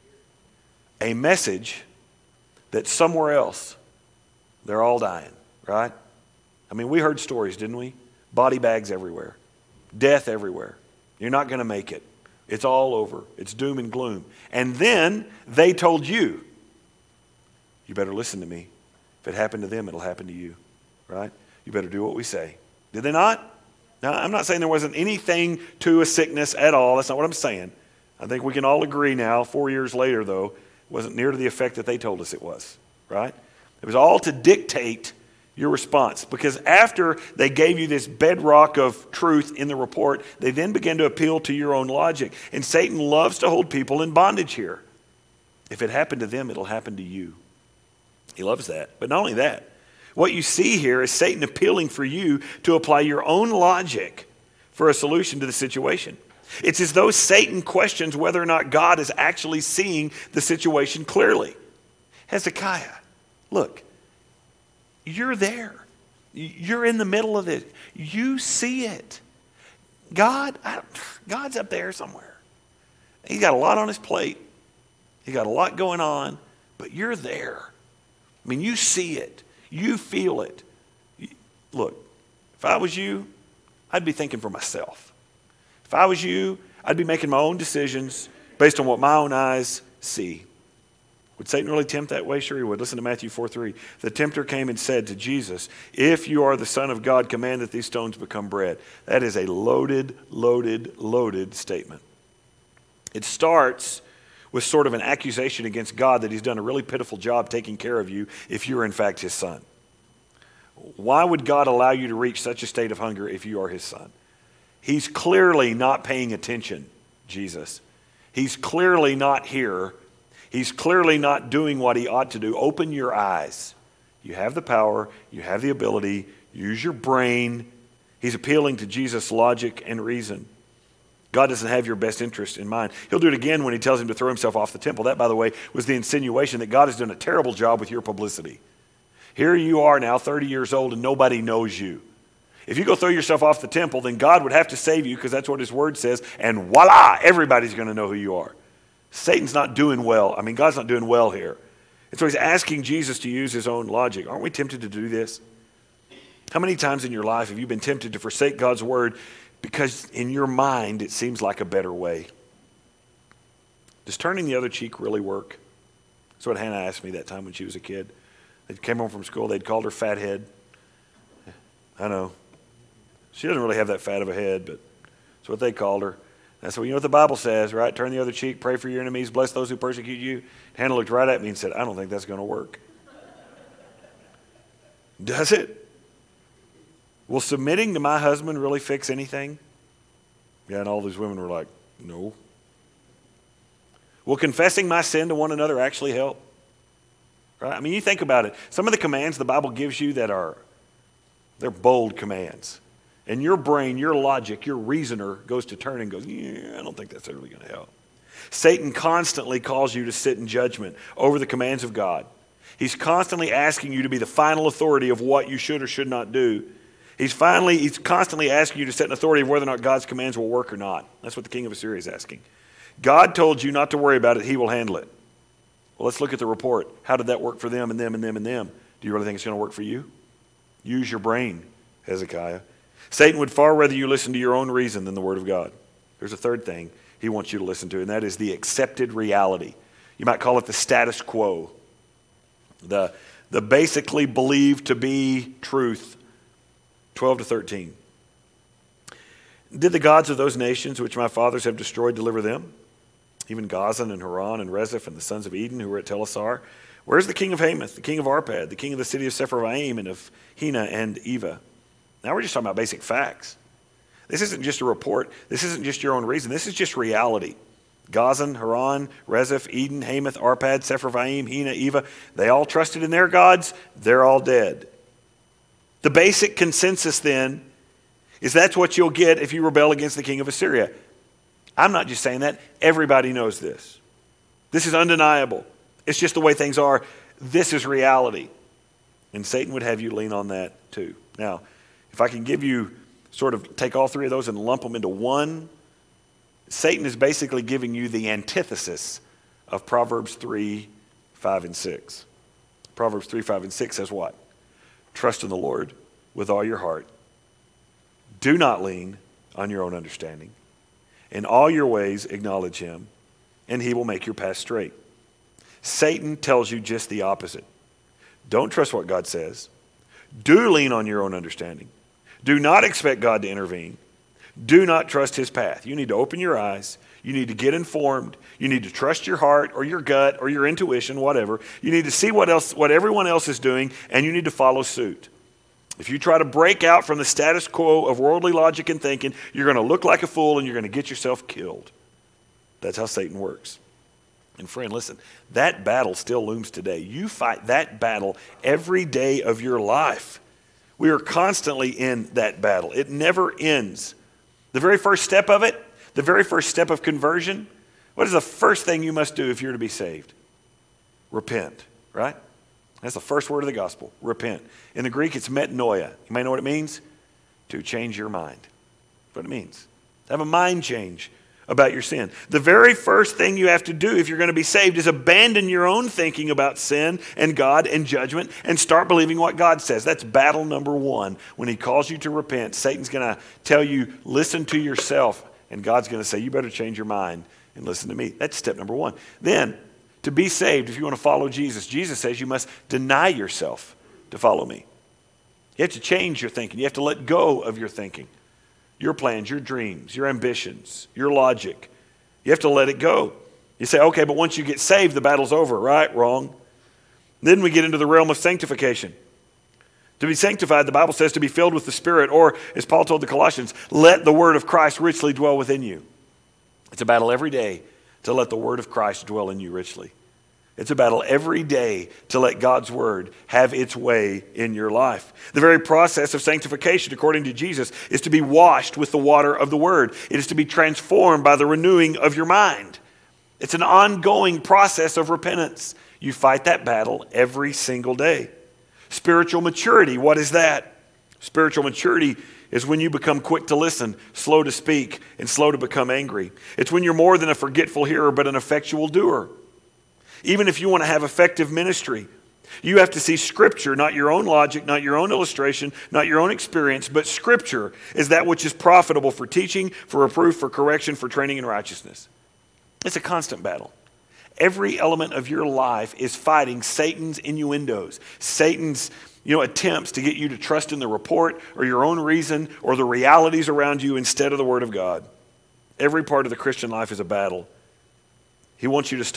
A message that somewhere else they're all dying, right? I mean, we heard stories, didn't we? Body bags everywhere, death everywhere. You're not going to make it. It's all over. It's doom and gloom. And then they told you, you better listen to me. If it happened to them, it'll happen to you, right? You better do what we say. Did they not? Now, I'm not saying there wasn't anything to a sickness at all. That's not what I'm saying. I think we can all agree now, 4 years later, though, it wasn't near to the effect that they told us it was, right? It was all to dictate your response. Because after they gave you this bedrock of truth in the report, they then began to appeal to your own logic. And Satan loves to hold people in bondage here. If it happened to them, it'll happen to you. He loves that. But not only that, what you see here is Satan appealing for you to apply your own logic for a solution to the situation. It's as though Satan questions whether or not God is actually seeing the situation clearly. Hezekiah, look, you're there. You're in the middle of it. You see it. God's up there somewhere. He's got a lot on his plate. He's got a lot going on, but you're there. I mean, you see it. You feel it. Look, if I was you, I'd be thinking for myself. If I was you, I'd be making my own decisions based on what my own eyes see. Would Satan really tempt that way? Sure he would. Listen to Matthew 4:3. The tempter came and said to Jesus, if you are the Son of God, command that these stones become bread. That is a loaded, loaded, loaded statement. It starts with sort of an accusation against God that he's done a really pitiful job taking care of you if you're in fact his son. Why would God allow you to reach such a state of hunger if you are his son? He's clearly not paying attention, Jesus. He's clearly not here. He's clearly not doing what he ought to do. Open your eyes. You have the power. You have the ability. Use your brain. He's appealing to Jesus' logic and reason. God doesn't have your best interest in mind. He'll do it again when he tells him to throw himself off the temple. That, by the way, was the insinuation that God has done a terrible job with your publicity. Here you are now, 30 years old, and nobody knows you. If you go throw yourself off the temple, then God would have to save you because that's what his word says. And voila, everybody's going to know who you are. Satan's not doing well. I mean, God's not doing well here. And so he's asking Jesus to use his own logic. Aren't we tempted to do this? How many times in your life have you been tempted to forsake God's word because in your mind it seems like a better way? Does turning the other cheek really work? That's what Hannah asked me that time when she was a kid. They came home from school. They'd called her fathead. I know. She doesn't really have that fat of a head, but that's what they called her. And I said, well, you know what the Bible says, right? Turn the other cheek, pray for your enemies, bless those who persecute you. Hannah looked right at me and said, I don't think that's going to work. Does it? Will submitting to my husband really fix anything? Yeah, and all these women were like, no. Will confessing my sin to one another actually help? Right? I mean, you think about it. Some of the commands the Bible gives you they're bold commands. And your brain, your logic, your reasoner goes to turn and goes, yeah, I don't think that's really going to help. Satan constantly calls you to sit in judgment over the commands of God. He's constantly asking you to be the final authority of what you should or should not do. He's constantly asking you to set an authority of whether or not God's commands will work or not. That's what the king of Assyria is asking. God told you not to worry about it. He will handle it. Well, let's look at the report. How did that work for them and them and them and them? Do you really think it's going to work for you? Use your brain, Hezekiah. Satan would far rather you listen to your own reason than the word of God. There's a third thing he wants you to listen to, and that is the accepted reality. You might call it the status quo. The basically believed to be truth. 12 to 13. Did the gods of those nations which my fathers have destroyed deliver them? even Gazan and Haran and Rezeph and the sons of Eden who were at Telassar? Where's the king of Hamath, the king of Arpad, the king of the city of Sepharvaim and of Hena and Eva? Now we're just talking about basic facts. This isn't just a report. This isn't just your own reason. This is just reality. Gazan, Haran, Rezeph, Eden, Hamath, Arpad, Sepharvaim, Hena, Eva, they all trusted in their gods. They're all dead. The basic consensus then is that's what you'll get if you rebel against the king of Assyria. I'm not just saying that. Everybody knows this. This is undeniable. It's just the way things are. This is reality. And Satan would have you lean on that too. Now, if I can give you sort of take all three of those and lump them into one, Satan is basically giving you the antithesis of Proverbs 3, 5, and 6. Proverbs 3, 5, and 6 says what? Trust in the Lord with all your heart. Do not lean on your own understanding. In all your ways acknowledge him, and he will make your path straight. Satan tells you just the opposite. Don't trust what God says. Do lean on your own understanding. Do not expect God to intervene. Do not trust his path. You need to open your eyes. You need to get informed. You need to trust your heart or your gut or your intuition, whatever. You need to see what everyone else is doing, and you need to follow suit. If you try to break out from the status quo of worldly logic and thinking, you're going to look like a fool and you're going to get yourself killed. That's how Satan works. And friend, listen, that battle still looms today. You fight that battle every day of your life. We are constantly in that battle. It never ends. The very first step of it, the very first step of conversion, what is the first thing you must do if you're to be saved? Repent, right? That's the first word of the gospel, repent. In the Greek, it's metanoia. You may know what it means? To change your mind. That's what it means. To have a mind change about your sin. The very first thing you have to do if you're going to be saved is abandon your own thinking about sin and God and judgment and start believing what God says. That's battle number one. When he calls you to repent, Satan's going to tell you, listen to yourself. And God's going to say, you better change your mind and listen to me. That's step number one. Then, to be saved, if you want to follow Jesus, Jesus says you must deny yourself to follow me. You have to change your thinking. You have to let go of your thinking. Your plans, your dreams, your ambitions, your logic. You have to let it go. You say, okay, but once you get saved, the battle's over, right? Wrong. Then we get into the realm of sanctification. To be sanctified, the Bible says to be filled with the Spirit, or as Paul told the Colossians, let the word of Christ richly dwell within you. It's a battle every day to let the word of Christ dwell in you richly. It's a battle every day to let God's word have its way in your life. The very process of sanctification, according to Jesus, is to be washed with the water of the word. It is to be transformed by the renewing of your mind. It's an ongoing process of repentance. You fight that battle every single day. Spiritual maturity, what is that? Spiritual maturity is when you become quick to listen, slow to speak, and slow to become angry. It's when you're more than a forgetful hearer, but an effectual doer. Even if you want to have effective ministry, you have to see Scripture, not your own logic, not your own illustration, not your own experience, but Scripture is that which is profitable for teaching, for reproof, for correction, for training in righteousness. It's a constant battle. Every element of your life is fighting Satan's innuendos, Satan's attempts to get you to trust in the report or your own reason or the realities around you instead of the Word of God. Every part of the Christian life is a battle. God wants you to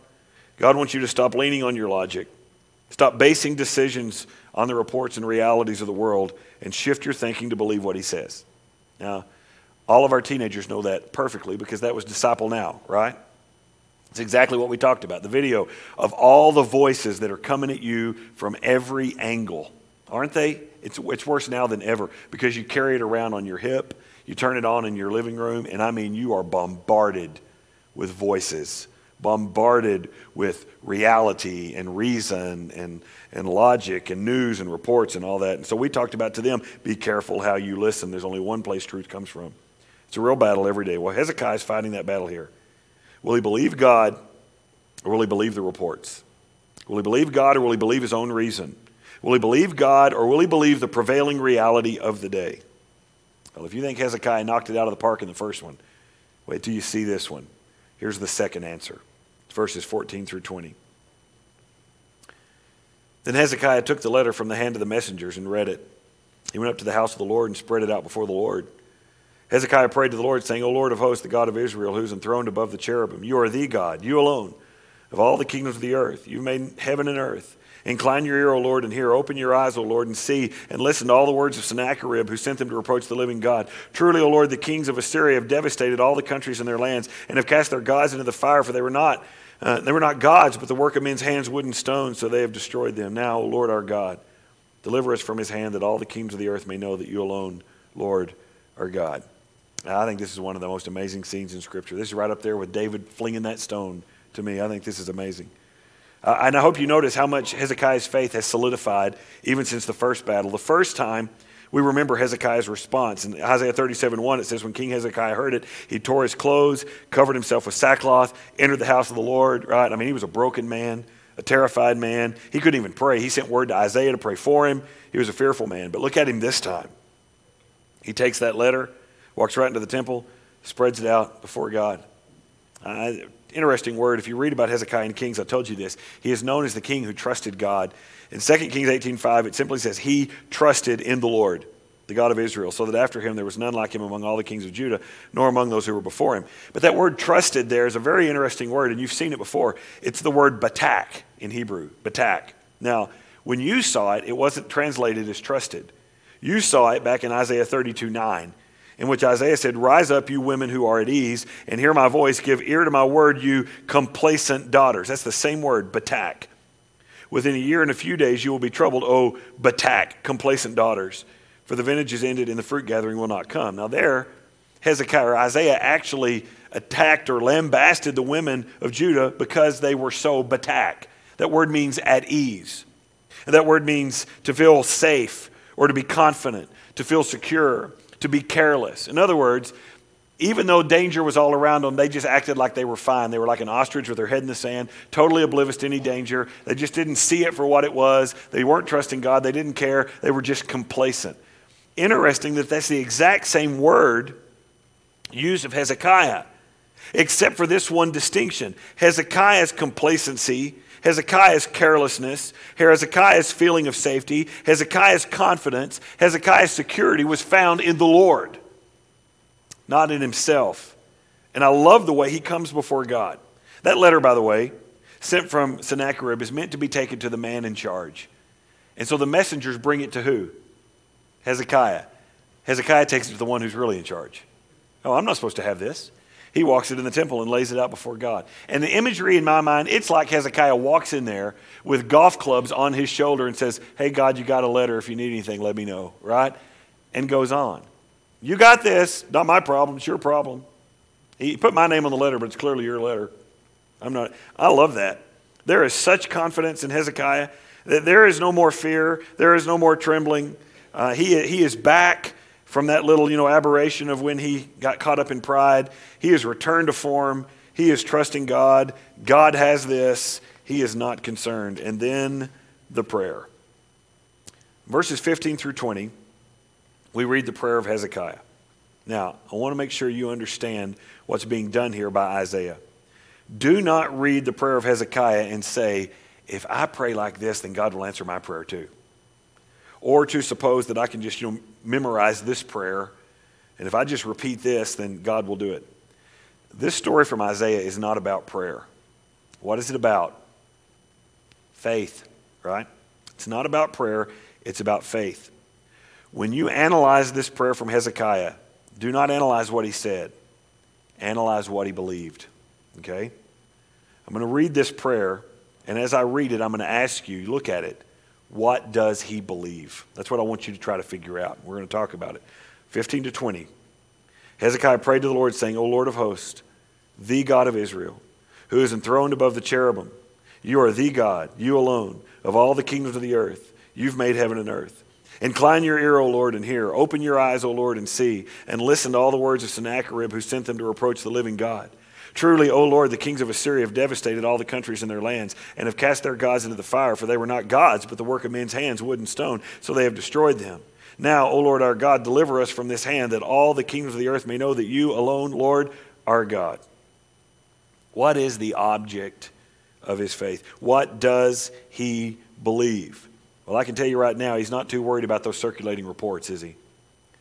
stop leaning on your logic. Stop basing decisions on the reports and realities of the world and shift your thinking to believe what he says. Now, all of our teenagers know that perfectly because that was Disciple Now, right? It's exactly what we talked about. The video of all the voices that are coming at you from every angle. Aren't they? It's worse now than ever because you carry it around on your hip. You turn it on in your living room, and I mean you are bombarded with voices. Bombarded with reality and reason and logic and news and reports and all that. And so we talked about to them, be careful how you listen. There's only one place truth comes from. It's a real battle every day. Well, Hezekiah is fighting that battle here. Will he believe God or will he believe the reports? Will he believe God or will he believe his own reason? Will he believe God or will he believe the prevailing reality of the day? Well, if you think Hezekiah knocked it out of the park in the first one, wait till you see this one. Here's the second answer. Verses 14 through 20. Then Hezekiah took the letter from the hand of the messengers and read it. He went up to the house of the Lord and spread it out before the Lord. Hezekiah prayed to the Lord, saying, O Lord of hosts, the God of Israel, who is enthroned above the cherubim, you are the God, you alone, of all the kingdoms of the earth. You've made heaven and earth. Incline your ear, O Lord, and hear. Open your eyes, O Lord, and see, and listen to all the words of Sennacherib, who sent them to reproach the living God. Truly, O Lord, the kings of Assyria have devastated all the countries and their lands, and have cast their gods into the fire, for they were not gods, but the work of men's hands, wood and stone, so they have destroyed them. Now, O Lord our God, deliver us from his hand, that all the kings of the earth may know that you alone, Lord, are God. Now, I think this is one of the most amazing scenes in Scripture. This is right up there with David flinging that stone to me. I think this is amazing. And I hope you notice how much Hezekiah's faith has solidified even since the first battle. The first time, we remember Hezekiah's response. In Isaiah 37:1, it says, when King Hezekiah heard it, he tore his clothes, covered himself with sackcloth, entered the house of the Lord, right? I mean, he was a broken man, a terrified man. He couldn't even pray. He sent word to Isaiah to pray for him. He was a fearful man. But look at him this time. He takes that letter, walks right into the temple, spreads it out before God. Interesting word. If you read about Hezekiah in Kings, I told you this. He is known as the king who trusted God. In 2 Kings 18:5, it simply says, he trusted in the Lord, the God of Israel, so that after him there was none like him among all the kings of Judah, nor among those who were before him. But that word trusted there is a very interesting word, and you've seen it before. It's the word batak in Hebrew, batak. Now, when you saw it, it wasn't translated as trusted. You saw it back in Isaiah 32:9. In which Isaiah said, rise up, you women who are at ease, and hear my voice. Give ear to my word, you complacent daughters. That's the same word, batak. Within a year and a few days you will be troubled, O batak, complacent daughters. For the vintage is ended and the fruit gathering will not come. Now there, Hezekiah or Isaiah actually attacked or lambasted the women of Judah because they were so batak. That word means at ease. And that word means to feel safe or to be confident, to feel secure, to be careless. In other words, even though danger was all around them, they just acted like they were fine. They were like an ostrich with their head in the sand, totally oblivious to any danger. They just didn't see it for what it was. They weren't trusting God. They didn't care. They were just complacent. Interesting that that's the exact same word used of Hezekiah, except for this one distinction. Hezekiah's complacency, Hezekiah's carelessness, Hezekiah's feeling of safety, Hezekiah's confidence, Hezekiah's security was found in the Lord, not in himself. And I love the way he comes before God. That letter, by the way, sent from Sennacherib is meant to be taken to the man in charge. And so the messengers bring it to who? Hezekiah. Hezekiah takes it to the one who's really in charge. Oh, I'm not supposed to have this. He walks it in the temple and lays it out before God. And the imagery in my mind, it's like Hezekiah walks in there with golf clubs on his shoulder and says, hey, God, you got a letter. If you need anything, let me know, right? And goes on. You got this. Not my problem. It's your problem. He put my name on the letter, but it's clearly your letter. I love that. There is such confidence in Hezekiah that there is no more fear. There is no more trembling. He is back from that little, aberration of when he got caught up in pride. He is returned to form. He is trusting God. God has this. He is not concerned. And then the prayer. Verses 15 through 20, we read the prayer of Hezekiah. Now, I want to make sure you understand what's being done here by Isaiah. Do not read the prayer of Hezekiah and say, if I pray like this, then God will answer my prayer too. Or to suppose that I can just memorize this prayer, and if I just repeat this, then God will do it. This story from Isaiah is not about prayer. What is it about? Faith, right? It's not about prayer, it's about faith. When you analyze this prayer from Hezekiah, do not analyze what he said. Analyze what he believed, okay? I'm going to read this prayer, and as I read it, I'm going to ask you, look at it. What does he believe? That's what I want you to try to figure out. We're going to talk about it. 15 to 20. Hezekiah prayed to the Lord, saying, O Lord of hosts, the God of Israel, who is enthroned above the cherubim, you are the God, you alone, of all the kingdoms of the earth. You've made heaven and earth. Incline your ear, O Lord, and hear. Open your eyes, O Lord, and see, and listen to all the words of Sennacherib, who sent them to reproach the living God. Truly, O Lord, the kings of Assyria have devastated all the countries and their lands, and have cast their gods into the fire, for they were not gods, but the work of men's hands, wood and stone, so they have destroyed them. Now, O Lord our God, deliver us from this hand, that all the kingdoms of the earth may know that you alone, Lord, are God. What is the object of his faith? What does he believe? Well, I can tell you right now, he's not too worried about those circulating reports, is he?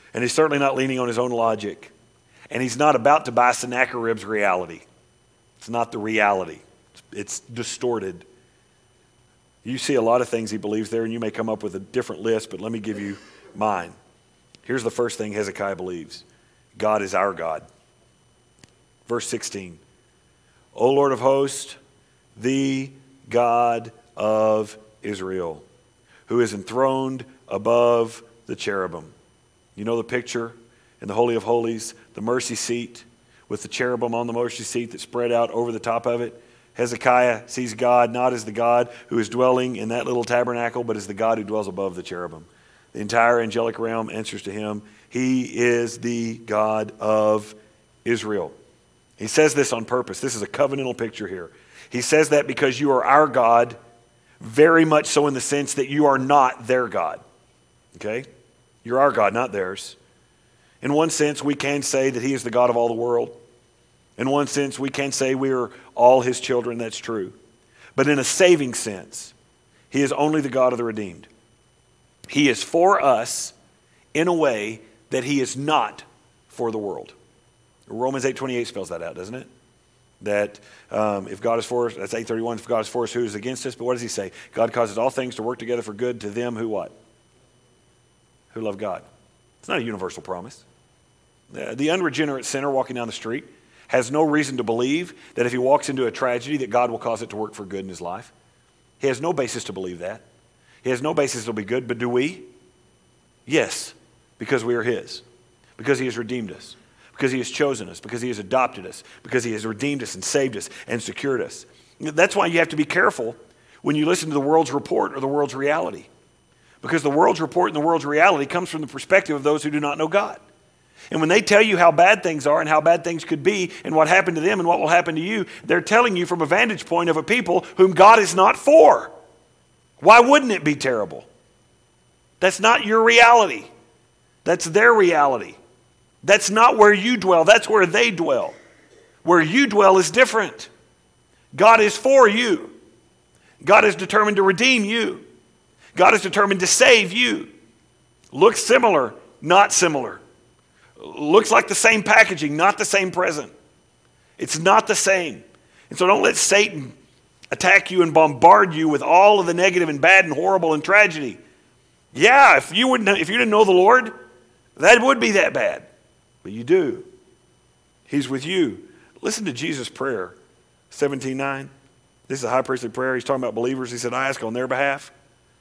And he's certainly not leaning on his own logic. And he's not about to buy Sennacherib's reality. It's not the reality. It's distorted. You see a lot of things he believes there, and you may come up with a different list, but let me give you mine. Here's the first thing Hezekiah believes. God is our God. Verse 16. O Lord of hosts, the God of Israel, who is enthroned above the cherubim. You know the picture in the Holy of Holies, the mercy seat with the cherubim on the mercy seat that spread out over the top of it. Hezekiah sees God not as the God who is dwelling in that little tabernacle, but as the God who dwells above the cherubim. The entire angelic realm answers to him. He is the God of Israel. He says this on purpose. This is a covenantal picture here. He says that because you are our God, very much so in the sense that you are not their God. Okay? You're our God, not theirs. In one sense, we can say that he is the God of all the world. In one sense, we can say we are all his children. That's true. But in a saving sense, he is only the God of the redeemed. He is for us in a way that he is not for the world. Romans 8:28 spells that out, doesn't it? That if God is for us, that's 8:31, if God is for us, who is against us? But what does he say? God causes all things to work together for good to them who what? Who love God. It's not a universal promise. The unregenerate sinner walking down the street has no reason to believe that if he walks into a tragedy that God will cause it to work for good in his life. He has no basis to believe that. He has no basis to be good, but do we? Yes, because we are his. Because he has redeemed us. Because he has chosen us. Because he has adopted us. Because he has redeemed us and saved us and secured us. That's why you have to be careful when you listen to the world's report or the world's reality. Because the world's report and the world's reality comes from the perspective of those who do not know God. And when they tell you how bad things are and how bad things could be and what happened to them and what will happen to you, they're telling you from a vantage point of a people whom God is not for. Why wouldn't it be terrible? That's not your reality. That's their reality. That's not where you dwell. That's where they dwell. Where you dwell is different. God is for you. God is determined to redeem you. God is determined to save you. Looks similar, not similar. Looks like the same packaging, not the same present. It's not the same. And so don't let Satan attack you and bombard you with all of the negative and bad and horrible and tragedy. Yeah, if you didn't know the Lord, that would be that bad. But you do. He's with you. Listen to Jesus' prayer, 17:9. This is a high priestly prayer. He's talking about believers. He said, I ask on their behalf.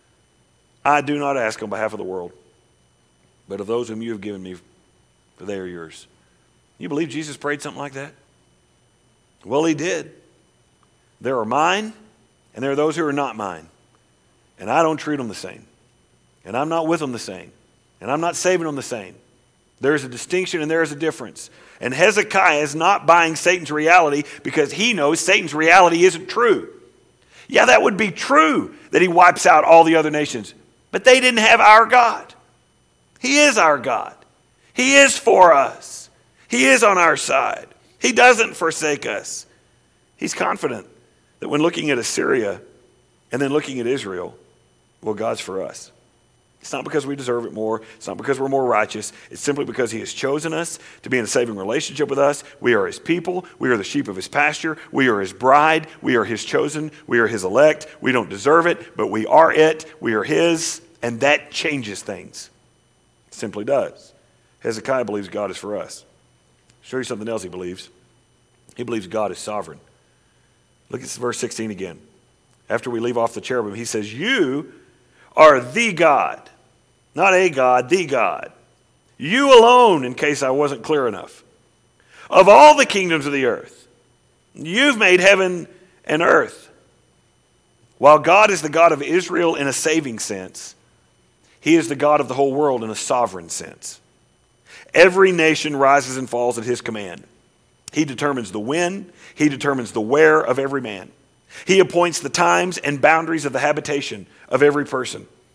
I do not ask on behalf of the world, but of those whom you have given me, for they are yours. You believe Jesus prayed something like that? Well, he did. There are mine, and there are those who are not mine. And I don't treat them the same. And I'm not with them the same. And I'm not saving them the same. There's a distinction and there is a difference. And Hezekiah is not buying Satan's reality because he knows Satan's reality isn't true. Yeah, that would be true that he wipes out all the other nations. But they didn't have our God. He is our God. He is for us. He is on our side. He doesn't forsake us. He's confident that when looking at Assyria and then looking at Israel, well, God's for us. It's not because we deserve it more. It's not because we're more righteous. It's simply because he has chosen us to be in a saving relationship with us. We are his people. We are the sheep of his pasture. We are his bride. We are his chosen. We are his elect. We don't deserve it, but we are it. We are his, and that changes things. It simply does. Hezekiah believes God is for us. I'll show you something else he believes. He believes God is sovereign. Look at verse 16 again. After we leave off the cherubim, he says, you are the God. Not a God, the God. You alone, in case I wasn't clear enough. Of all the kingdoms of the earth, you've made heaven and earth. While God is the God of Israel in a saving sense, he is the God of the whole world in a sovereign sense. Every nation rises and falls at his command. He determines the when. He determines the where of every man. He appoints the times and boundaries of the habitation of every person.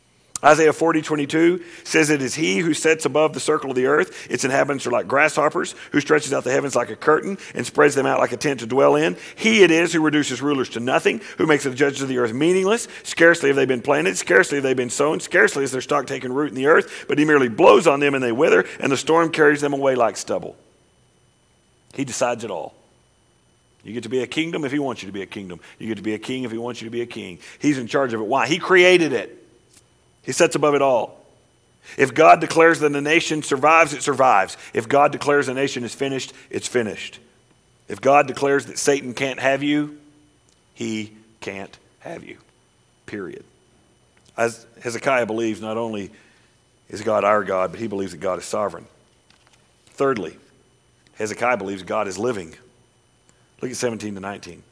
Isaiah 40:22 says, "It is he who sits above the circle of the earth. Its inhabitants are like grasshoppers, who stretches out the heavens like a curtain and spreads them out like a tent to dwell in. He it is who reduces rulers to nothing, who makes the judges of the earth meaningless. Scarcely have they been planted, scarcely have they been sown, scarcely has their stock taken root in the earth, but he merely blows on them and they wither, and the storm carries them away like stubble." He decides it all. You get to be a kingdom if he wants you to be a kingdom. You get to be a king if he wants you to be a king. He's in charge of it. Why? He created it. He sits above it all. If God declares that a nation survives, it survives. If God declares a nation is finished, it's finished. If God declares that Satan can't have you, he can't have you. Period. As Hezekiah believes, not only is God our God, but he believes that God is sovereign. Thirdly, Hezekiah believes God is living. Look at 17 to 19.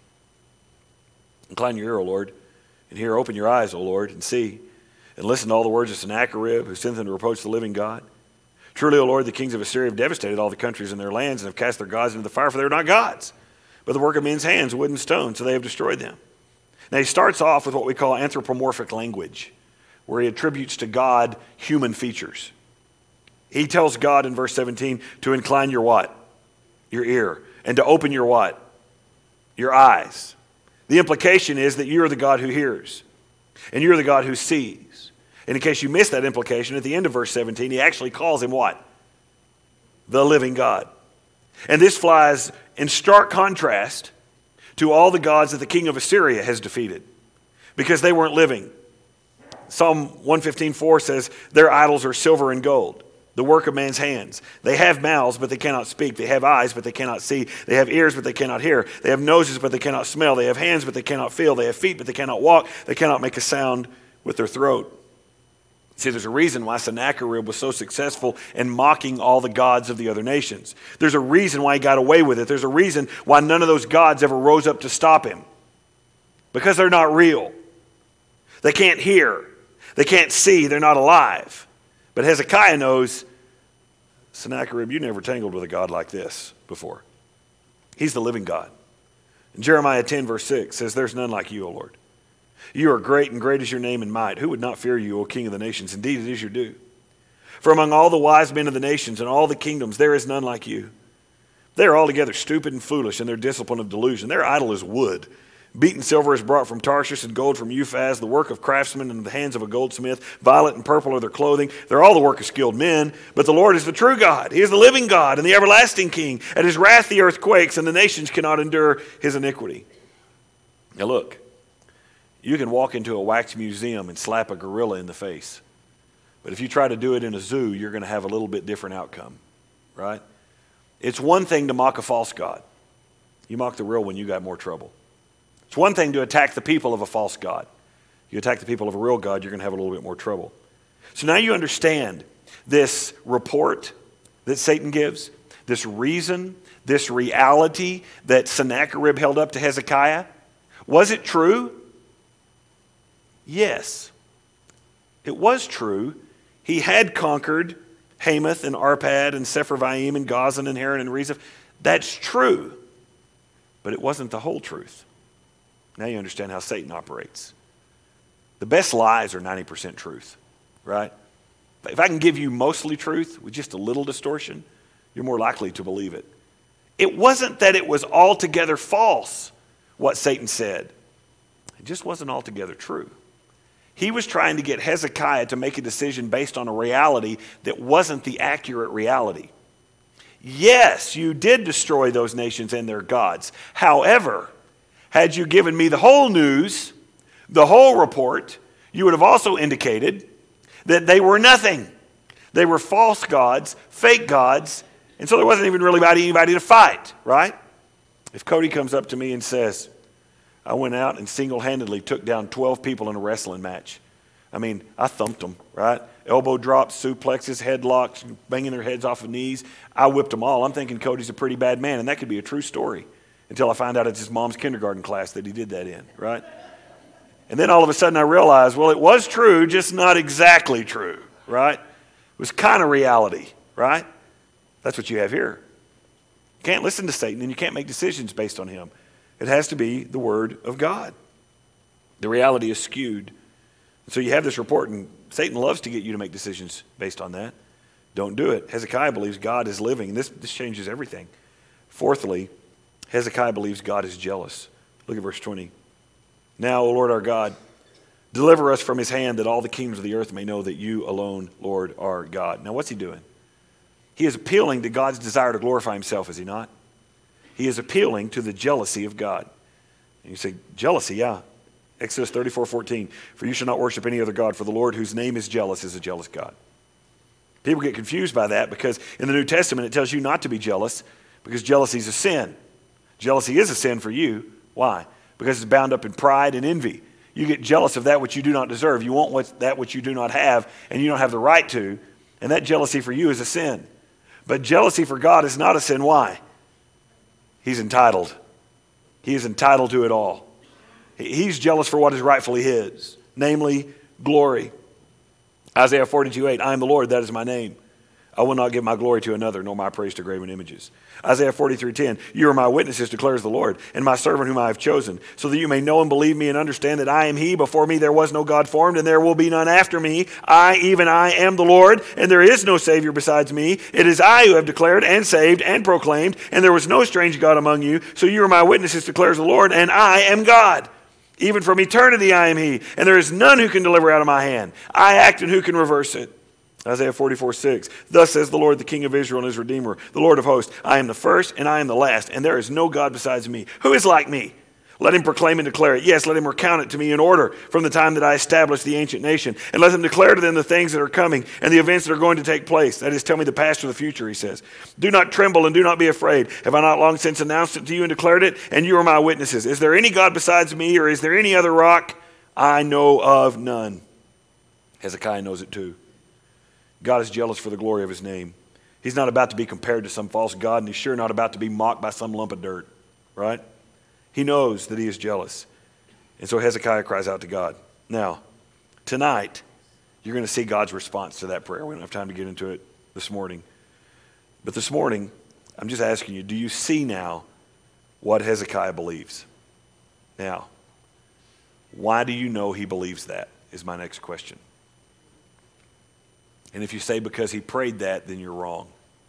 "Incline your ear, O Lord, and hear. Open your eyes, O Lord, and see. And listen to all the words of Sennacherib, who sent them to reproach the living God. Truly, O Lord, the kings of Assyria have devastated all the countries in their lands and have cast their gods into the fire, for they are not gods, but the work of men's hands, wood and stone, so they have destroyed them." Now he starts off with what we call anthropomorphic language, where he attributes to God human features. He tells God in verse 17 to incline your what? Your ear. And to open your what? Your eyes. The implication is that you're the God who hears. And you're the God who sees. And in case you missed that implication, at the end of verse 17, he actually calls him what? The living God. And this flies in stark contrast to all the gods that the king of Assyria has defeated, because they weren't living. Psalm 115:4 says, "Their idols are silver and gold, the work of man's hands. They have mouths, but they cannot speak. They have eyes, but they cannot see. They have ears, but they cannot hear. They have noses, but they cannot smell. They have hands, but they cannot feel. They have feet, but they cannot walk. They cannot make a sound with their throat." See, there's a reason why Sennacherib was so successful in mocking all the gods of the other nations. There's a reason why he got away with it. There's a reason why none of those gods ever rose up to stop him. Because they're not real. They can't hear. They can't see. They're not alive. But Hezekiah knows, Sennacherib, you never tangled with a God like this before. He's the living God. And Jeremiah 10 verse 6 says, "There's none like you, O Lord. You are great, and great is your name and might. Who would not fear you, O King of the nations? Indeed, it is your due. For among all the wise men of the nations and all the kingdoms, there is none like you. They are altogether stupid and foolish in their discipline of delusion. Their idol is wood. Beaten silver is brought from Tarshish, and gold from Uphaz, the work of craftsmen in the hands of a goldsmith. Violet and purple are their clothing. They're all the work of skilled men. But the Lord is the true God. He is the living God and the everlasting King. At his wrath the earth quakes, and the nations cannot endure his iniquity." Now look, you can walk into a wax museum and slap a gorilla in the face. But if you try to do it in a zoo, you're going to have a little bit different outcome, right? It's one thing to mock a false god. You mock the real one, you got more trouble. It's one thing to attack the people of a false god. You attack the people of a real God, you're going to have a little bit more trouble. So now you understand this report that Satan gives, this reason, this reality that Sennacherib held up to Hezekiah. Was it true? Yes, it was true. He had conquered Hamath and Arpad and Sepharvaim and Gozan and Haran and Rezeph. That's true, but it wasn't the whole truth. Now you understand how Satan operates. The best lies are 90% truth, right? If I can give you mostly truth with just a little distortion, you're more likely to believe it. It wasn't that it was altogether false, what Satan said. It just wasn't altogether true. He was trying to get Hezekiah to make a decision based on a reality that wasn't the accurate reality. Yes, you did destroy those nations and their gods. However, had you given me the whole news, the whole report, you would have also indicated that they were nothing. They were false gods, fake gods, and so there wasn't even really anybody to fight, right? If Cody comes up to me and says, "I went out and single-handedly took down 12 people in a wrestling match. I mean, I thumped them, right? Elbow drops, suplexes, headlocks, banging their heads off of knees. I whipped them all." I'm thinking Cody's a pretty bad man, and that could be a true story until I find out it's his mom's kindergarten class that he did that in, right? And then all of a sudden I realized, well, it was true, just not exactly true, right? It was kind of reality, right? That's what you have here. You can't listen to Satan, and you can't make decisions based on him. It has to be the Word of God. The reality is skewed So you have this report, and Satan loves to get you to make decisions based on that. Don't do it. Hezekiah believes God is living, and this changes everything. Fourthly, Hezekiah believes God is jealous. Look at verse 20. Now, O Lord our God, deliver us from his hand, that all the kingdoms of the earth may know that you alone, Lord, are God. Now, what's he doing? He is appealing to God's desire to glorify himself, is he not? He is appealing to the jealousy of God. And you say, jealousy, yeah. Exodus 34:14, for you shall not worship any other God, for the Lord whose name is a jealous God. People get confused by that because in the New Testament it tells you not to be jealous because jealousy is a sin. Jealousy is a sin for you. Why? Because it's bound up in pride and envy. You get jealous of that which you do not deserve. You want that which you do not have and you don't have the right to, and that jealousy for you is a sin. But jealousy for God is not a sin. Why? He's entitled. He is entitled to it all. He's jealous for what is rightfully his, namely glory. Isaiah 42:8, I am the Lord, that is my name. I will not give my glory to another, nor my praise to graven images. Isaiah 43:10, you are my witnesses, declares the Lord, and my servant whom I have chosen, so that you may know and believe me and understand that I am he. Before me there was no God formed, and there will be none after me. I, even I, am the Lord, and there is no Savior besides me. It is I who have declared and saved and proclaimed, and there was no strange God among you. So you are my witnesses, declares the Lord, and I am God. Even from eternity I am he, and there is none who can deliver out of my hand. I act, and who can reverse it? Isaiah 44:6, thus says the Lord, the King of Israel and his Redeemer, the Lord of hosts, I am the first and I am the last, and there is no God besides me. Who is like me? Let him proclaim and declare it. Yes, let him recount it to me in order from the time that I established the ancient nation. And let him declare to them the things that are coming and the events that are going to take place. That is, tell me the past or the future, he says. Do not tremble and do not be afraid. Have I not long since announced it to you and declared it? And you are my witnesses. Is there any God besides me, or is there any other rock? I know of none. Hezekiah knows it too. God is jealous for the glory of his name. He's not about to be compared to some false god, and he's sure not about to be mocked by some lump of dirt, right? He knows that he is jealous. And so Hezekiah cries out to God. Now, tonight, you're going to see God's response to that prayer. We don't have time to get into it this morning. But this morning, I'm just asking you, do you see now what Hezekiah believes? Now, why do you know he believes that is my next question. And if you say because he prayed that, then you're wrong.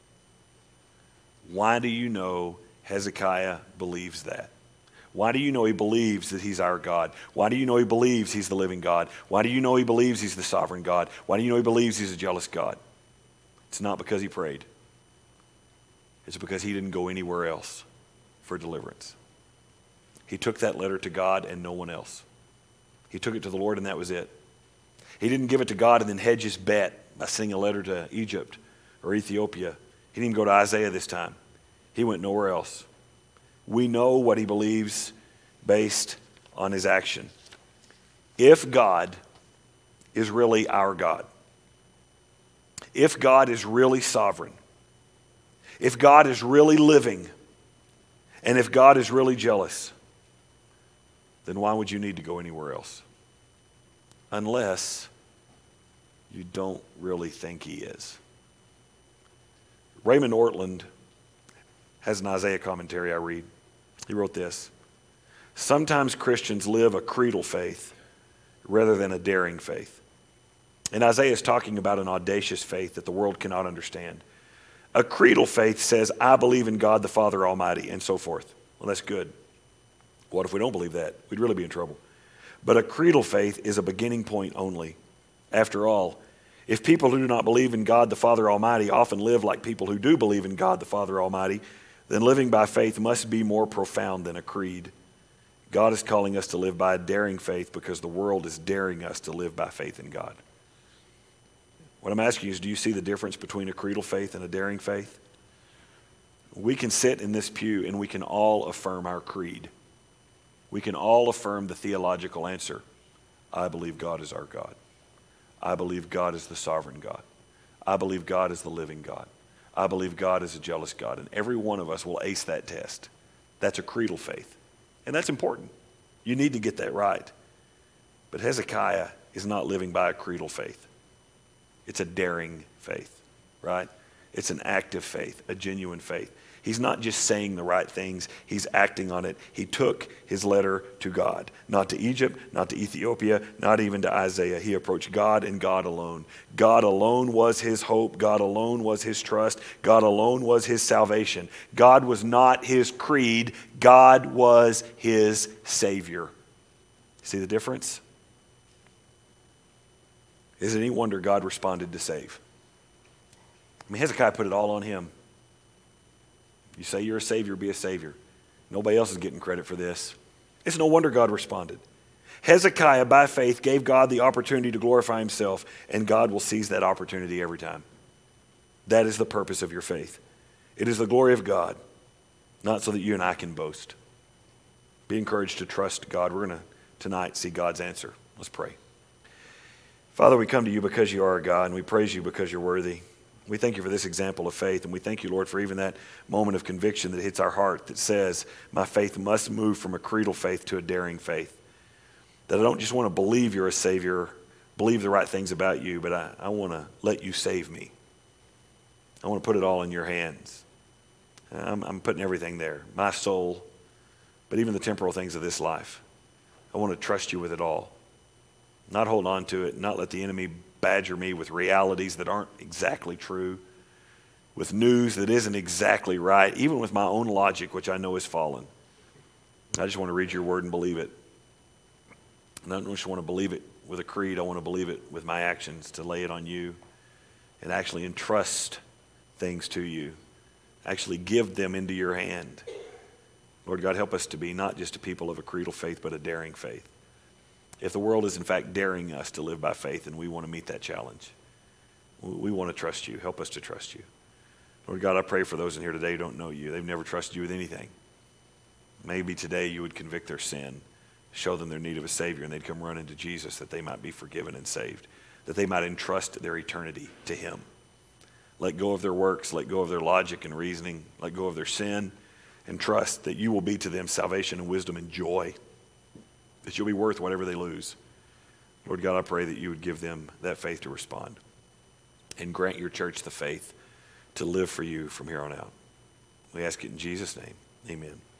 Why do you know Hezekiah believes that? Why do you know he believes that he's our God? Why do you know he believes he's the living God? Why do you know he believes he's the sovereign God? Why do you know he believes he's a jealous God? It's not because he prayed. It's because he didn't go anywhere else for deliverance. He took that letter to God and no one else. He took it to the Lord and that was it. He didn't give it to God and then hedge his bet by sending a letter to Egypt or Ethiopia. He didn't even go to Isaiah this time. He went nowhere else. We know what he believes based on his action. If God is really our God, if God is really sovereign, if God is really living, and if God is really jealous, then why would you need to go anywhere else? Unless you don't really think he is. Raymond Ortland has an Isaiah commentary I read. He wrote this: sometimes Christians live a creedal faith rather than a daring faith. And Isaiah is talking about an audacious faith that the world cannot understand. A creedal faith says, I believe in God the Father Almighty, and so forth. Well, that's good. What if we don't believe that? We'd really be in trouble. But a creedal faith is a beginning point only. After all, if people who do not believe in God the Father Almighty often live like people who do believe in God the Father Almighty, then living by faith must be more profound than a creed. God is calling us to live by a daring faith because the world is daring us to live by faith in God. What I'm asking you is, do you see the difference between a creedal faith and a daring faith? We can sit in this pew and we can all affirm our creed. We can all affirm the theological answer. I believe God is our God. I believe God is the sovereign God. I believe God is the living God. I believe God is a jealous God. And every one of us will ace that test. That's a creedal faith. And that's important. You need to get that right. But Hezekiah is not living by a creedal faith. It's a daring faith, right? It's an active faith, a genuine faith. He's not just saying the right things, he's acting on it. He took his letter to God, not to Egypt, not to Ethiopia, not even to Isaiah. He approached God and God alone. God alone was his hope. God alone was his trust. God alone was his salvation. God was not his creed. God was his Savior. See the difference? Is it any wonder God responded to save? I mean, Hezekiah put it all on him. You say you're a savior, be a savior. Nobody else is getting credit for this. It's no wonder God responded. Hezekiah, by faith, gave God the opportunity to glorify himself, and God will seize that opportunity every time. That is the purpose of your faith. It is the glory of God, not so that you and I can boast. Be encouraged to trust God. We're going to tonight see God's answer. Let's pray. Father, we come to you because you are a God, and we praise you because you're worthy. We thank you for this example of faith, and we thank you, Lord, for even that moment of conviction that hits our heart that says, my faith must move from a creedal faith to a daring faith. That I don't just want to believe you're a Savior, believe the right things about you, but I want to let you save me. I want to put it all in your hands. I'm putting everything there, my soul, but even the temporal things of this life. I want to trust you with it all. Not hold on to it, not let the enemy badger me with realities that aren't exactly true, with news that isn't exactly right, even with my own logic, which I know is fallen. I just want to read your word and believe it. And I don't just want to believe it with a creed. I want to believe it with my actions, to lay it on you and actually entrust things to you, actually give them into your hand. Lord God, help us to be not just a people of a creedal faith, but a daring faith. If the world is in fact daring us to live by faith, and we want to meet that challenge, we want to trust you. Help us to trust you. Lord God, I pray for those in here today who don't know you. They've never trusted you with anything. Maybe today you would convict their sin, show them their need of a Savior, and they'd come running to Jesus that they might be forgiven and saved, that they might entrust their eternity to him. Let go of their works, let go of their logic and reasoning, let go of their sin, and trust that you will be to them salvation and wisdom and joy, that you'll be worth whatever they lose. Lord God, I pray that you would give them that faith to respond and grant your church the faith to live for you from here on out. We ask it in Jesus' name. Amen.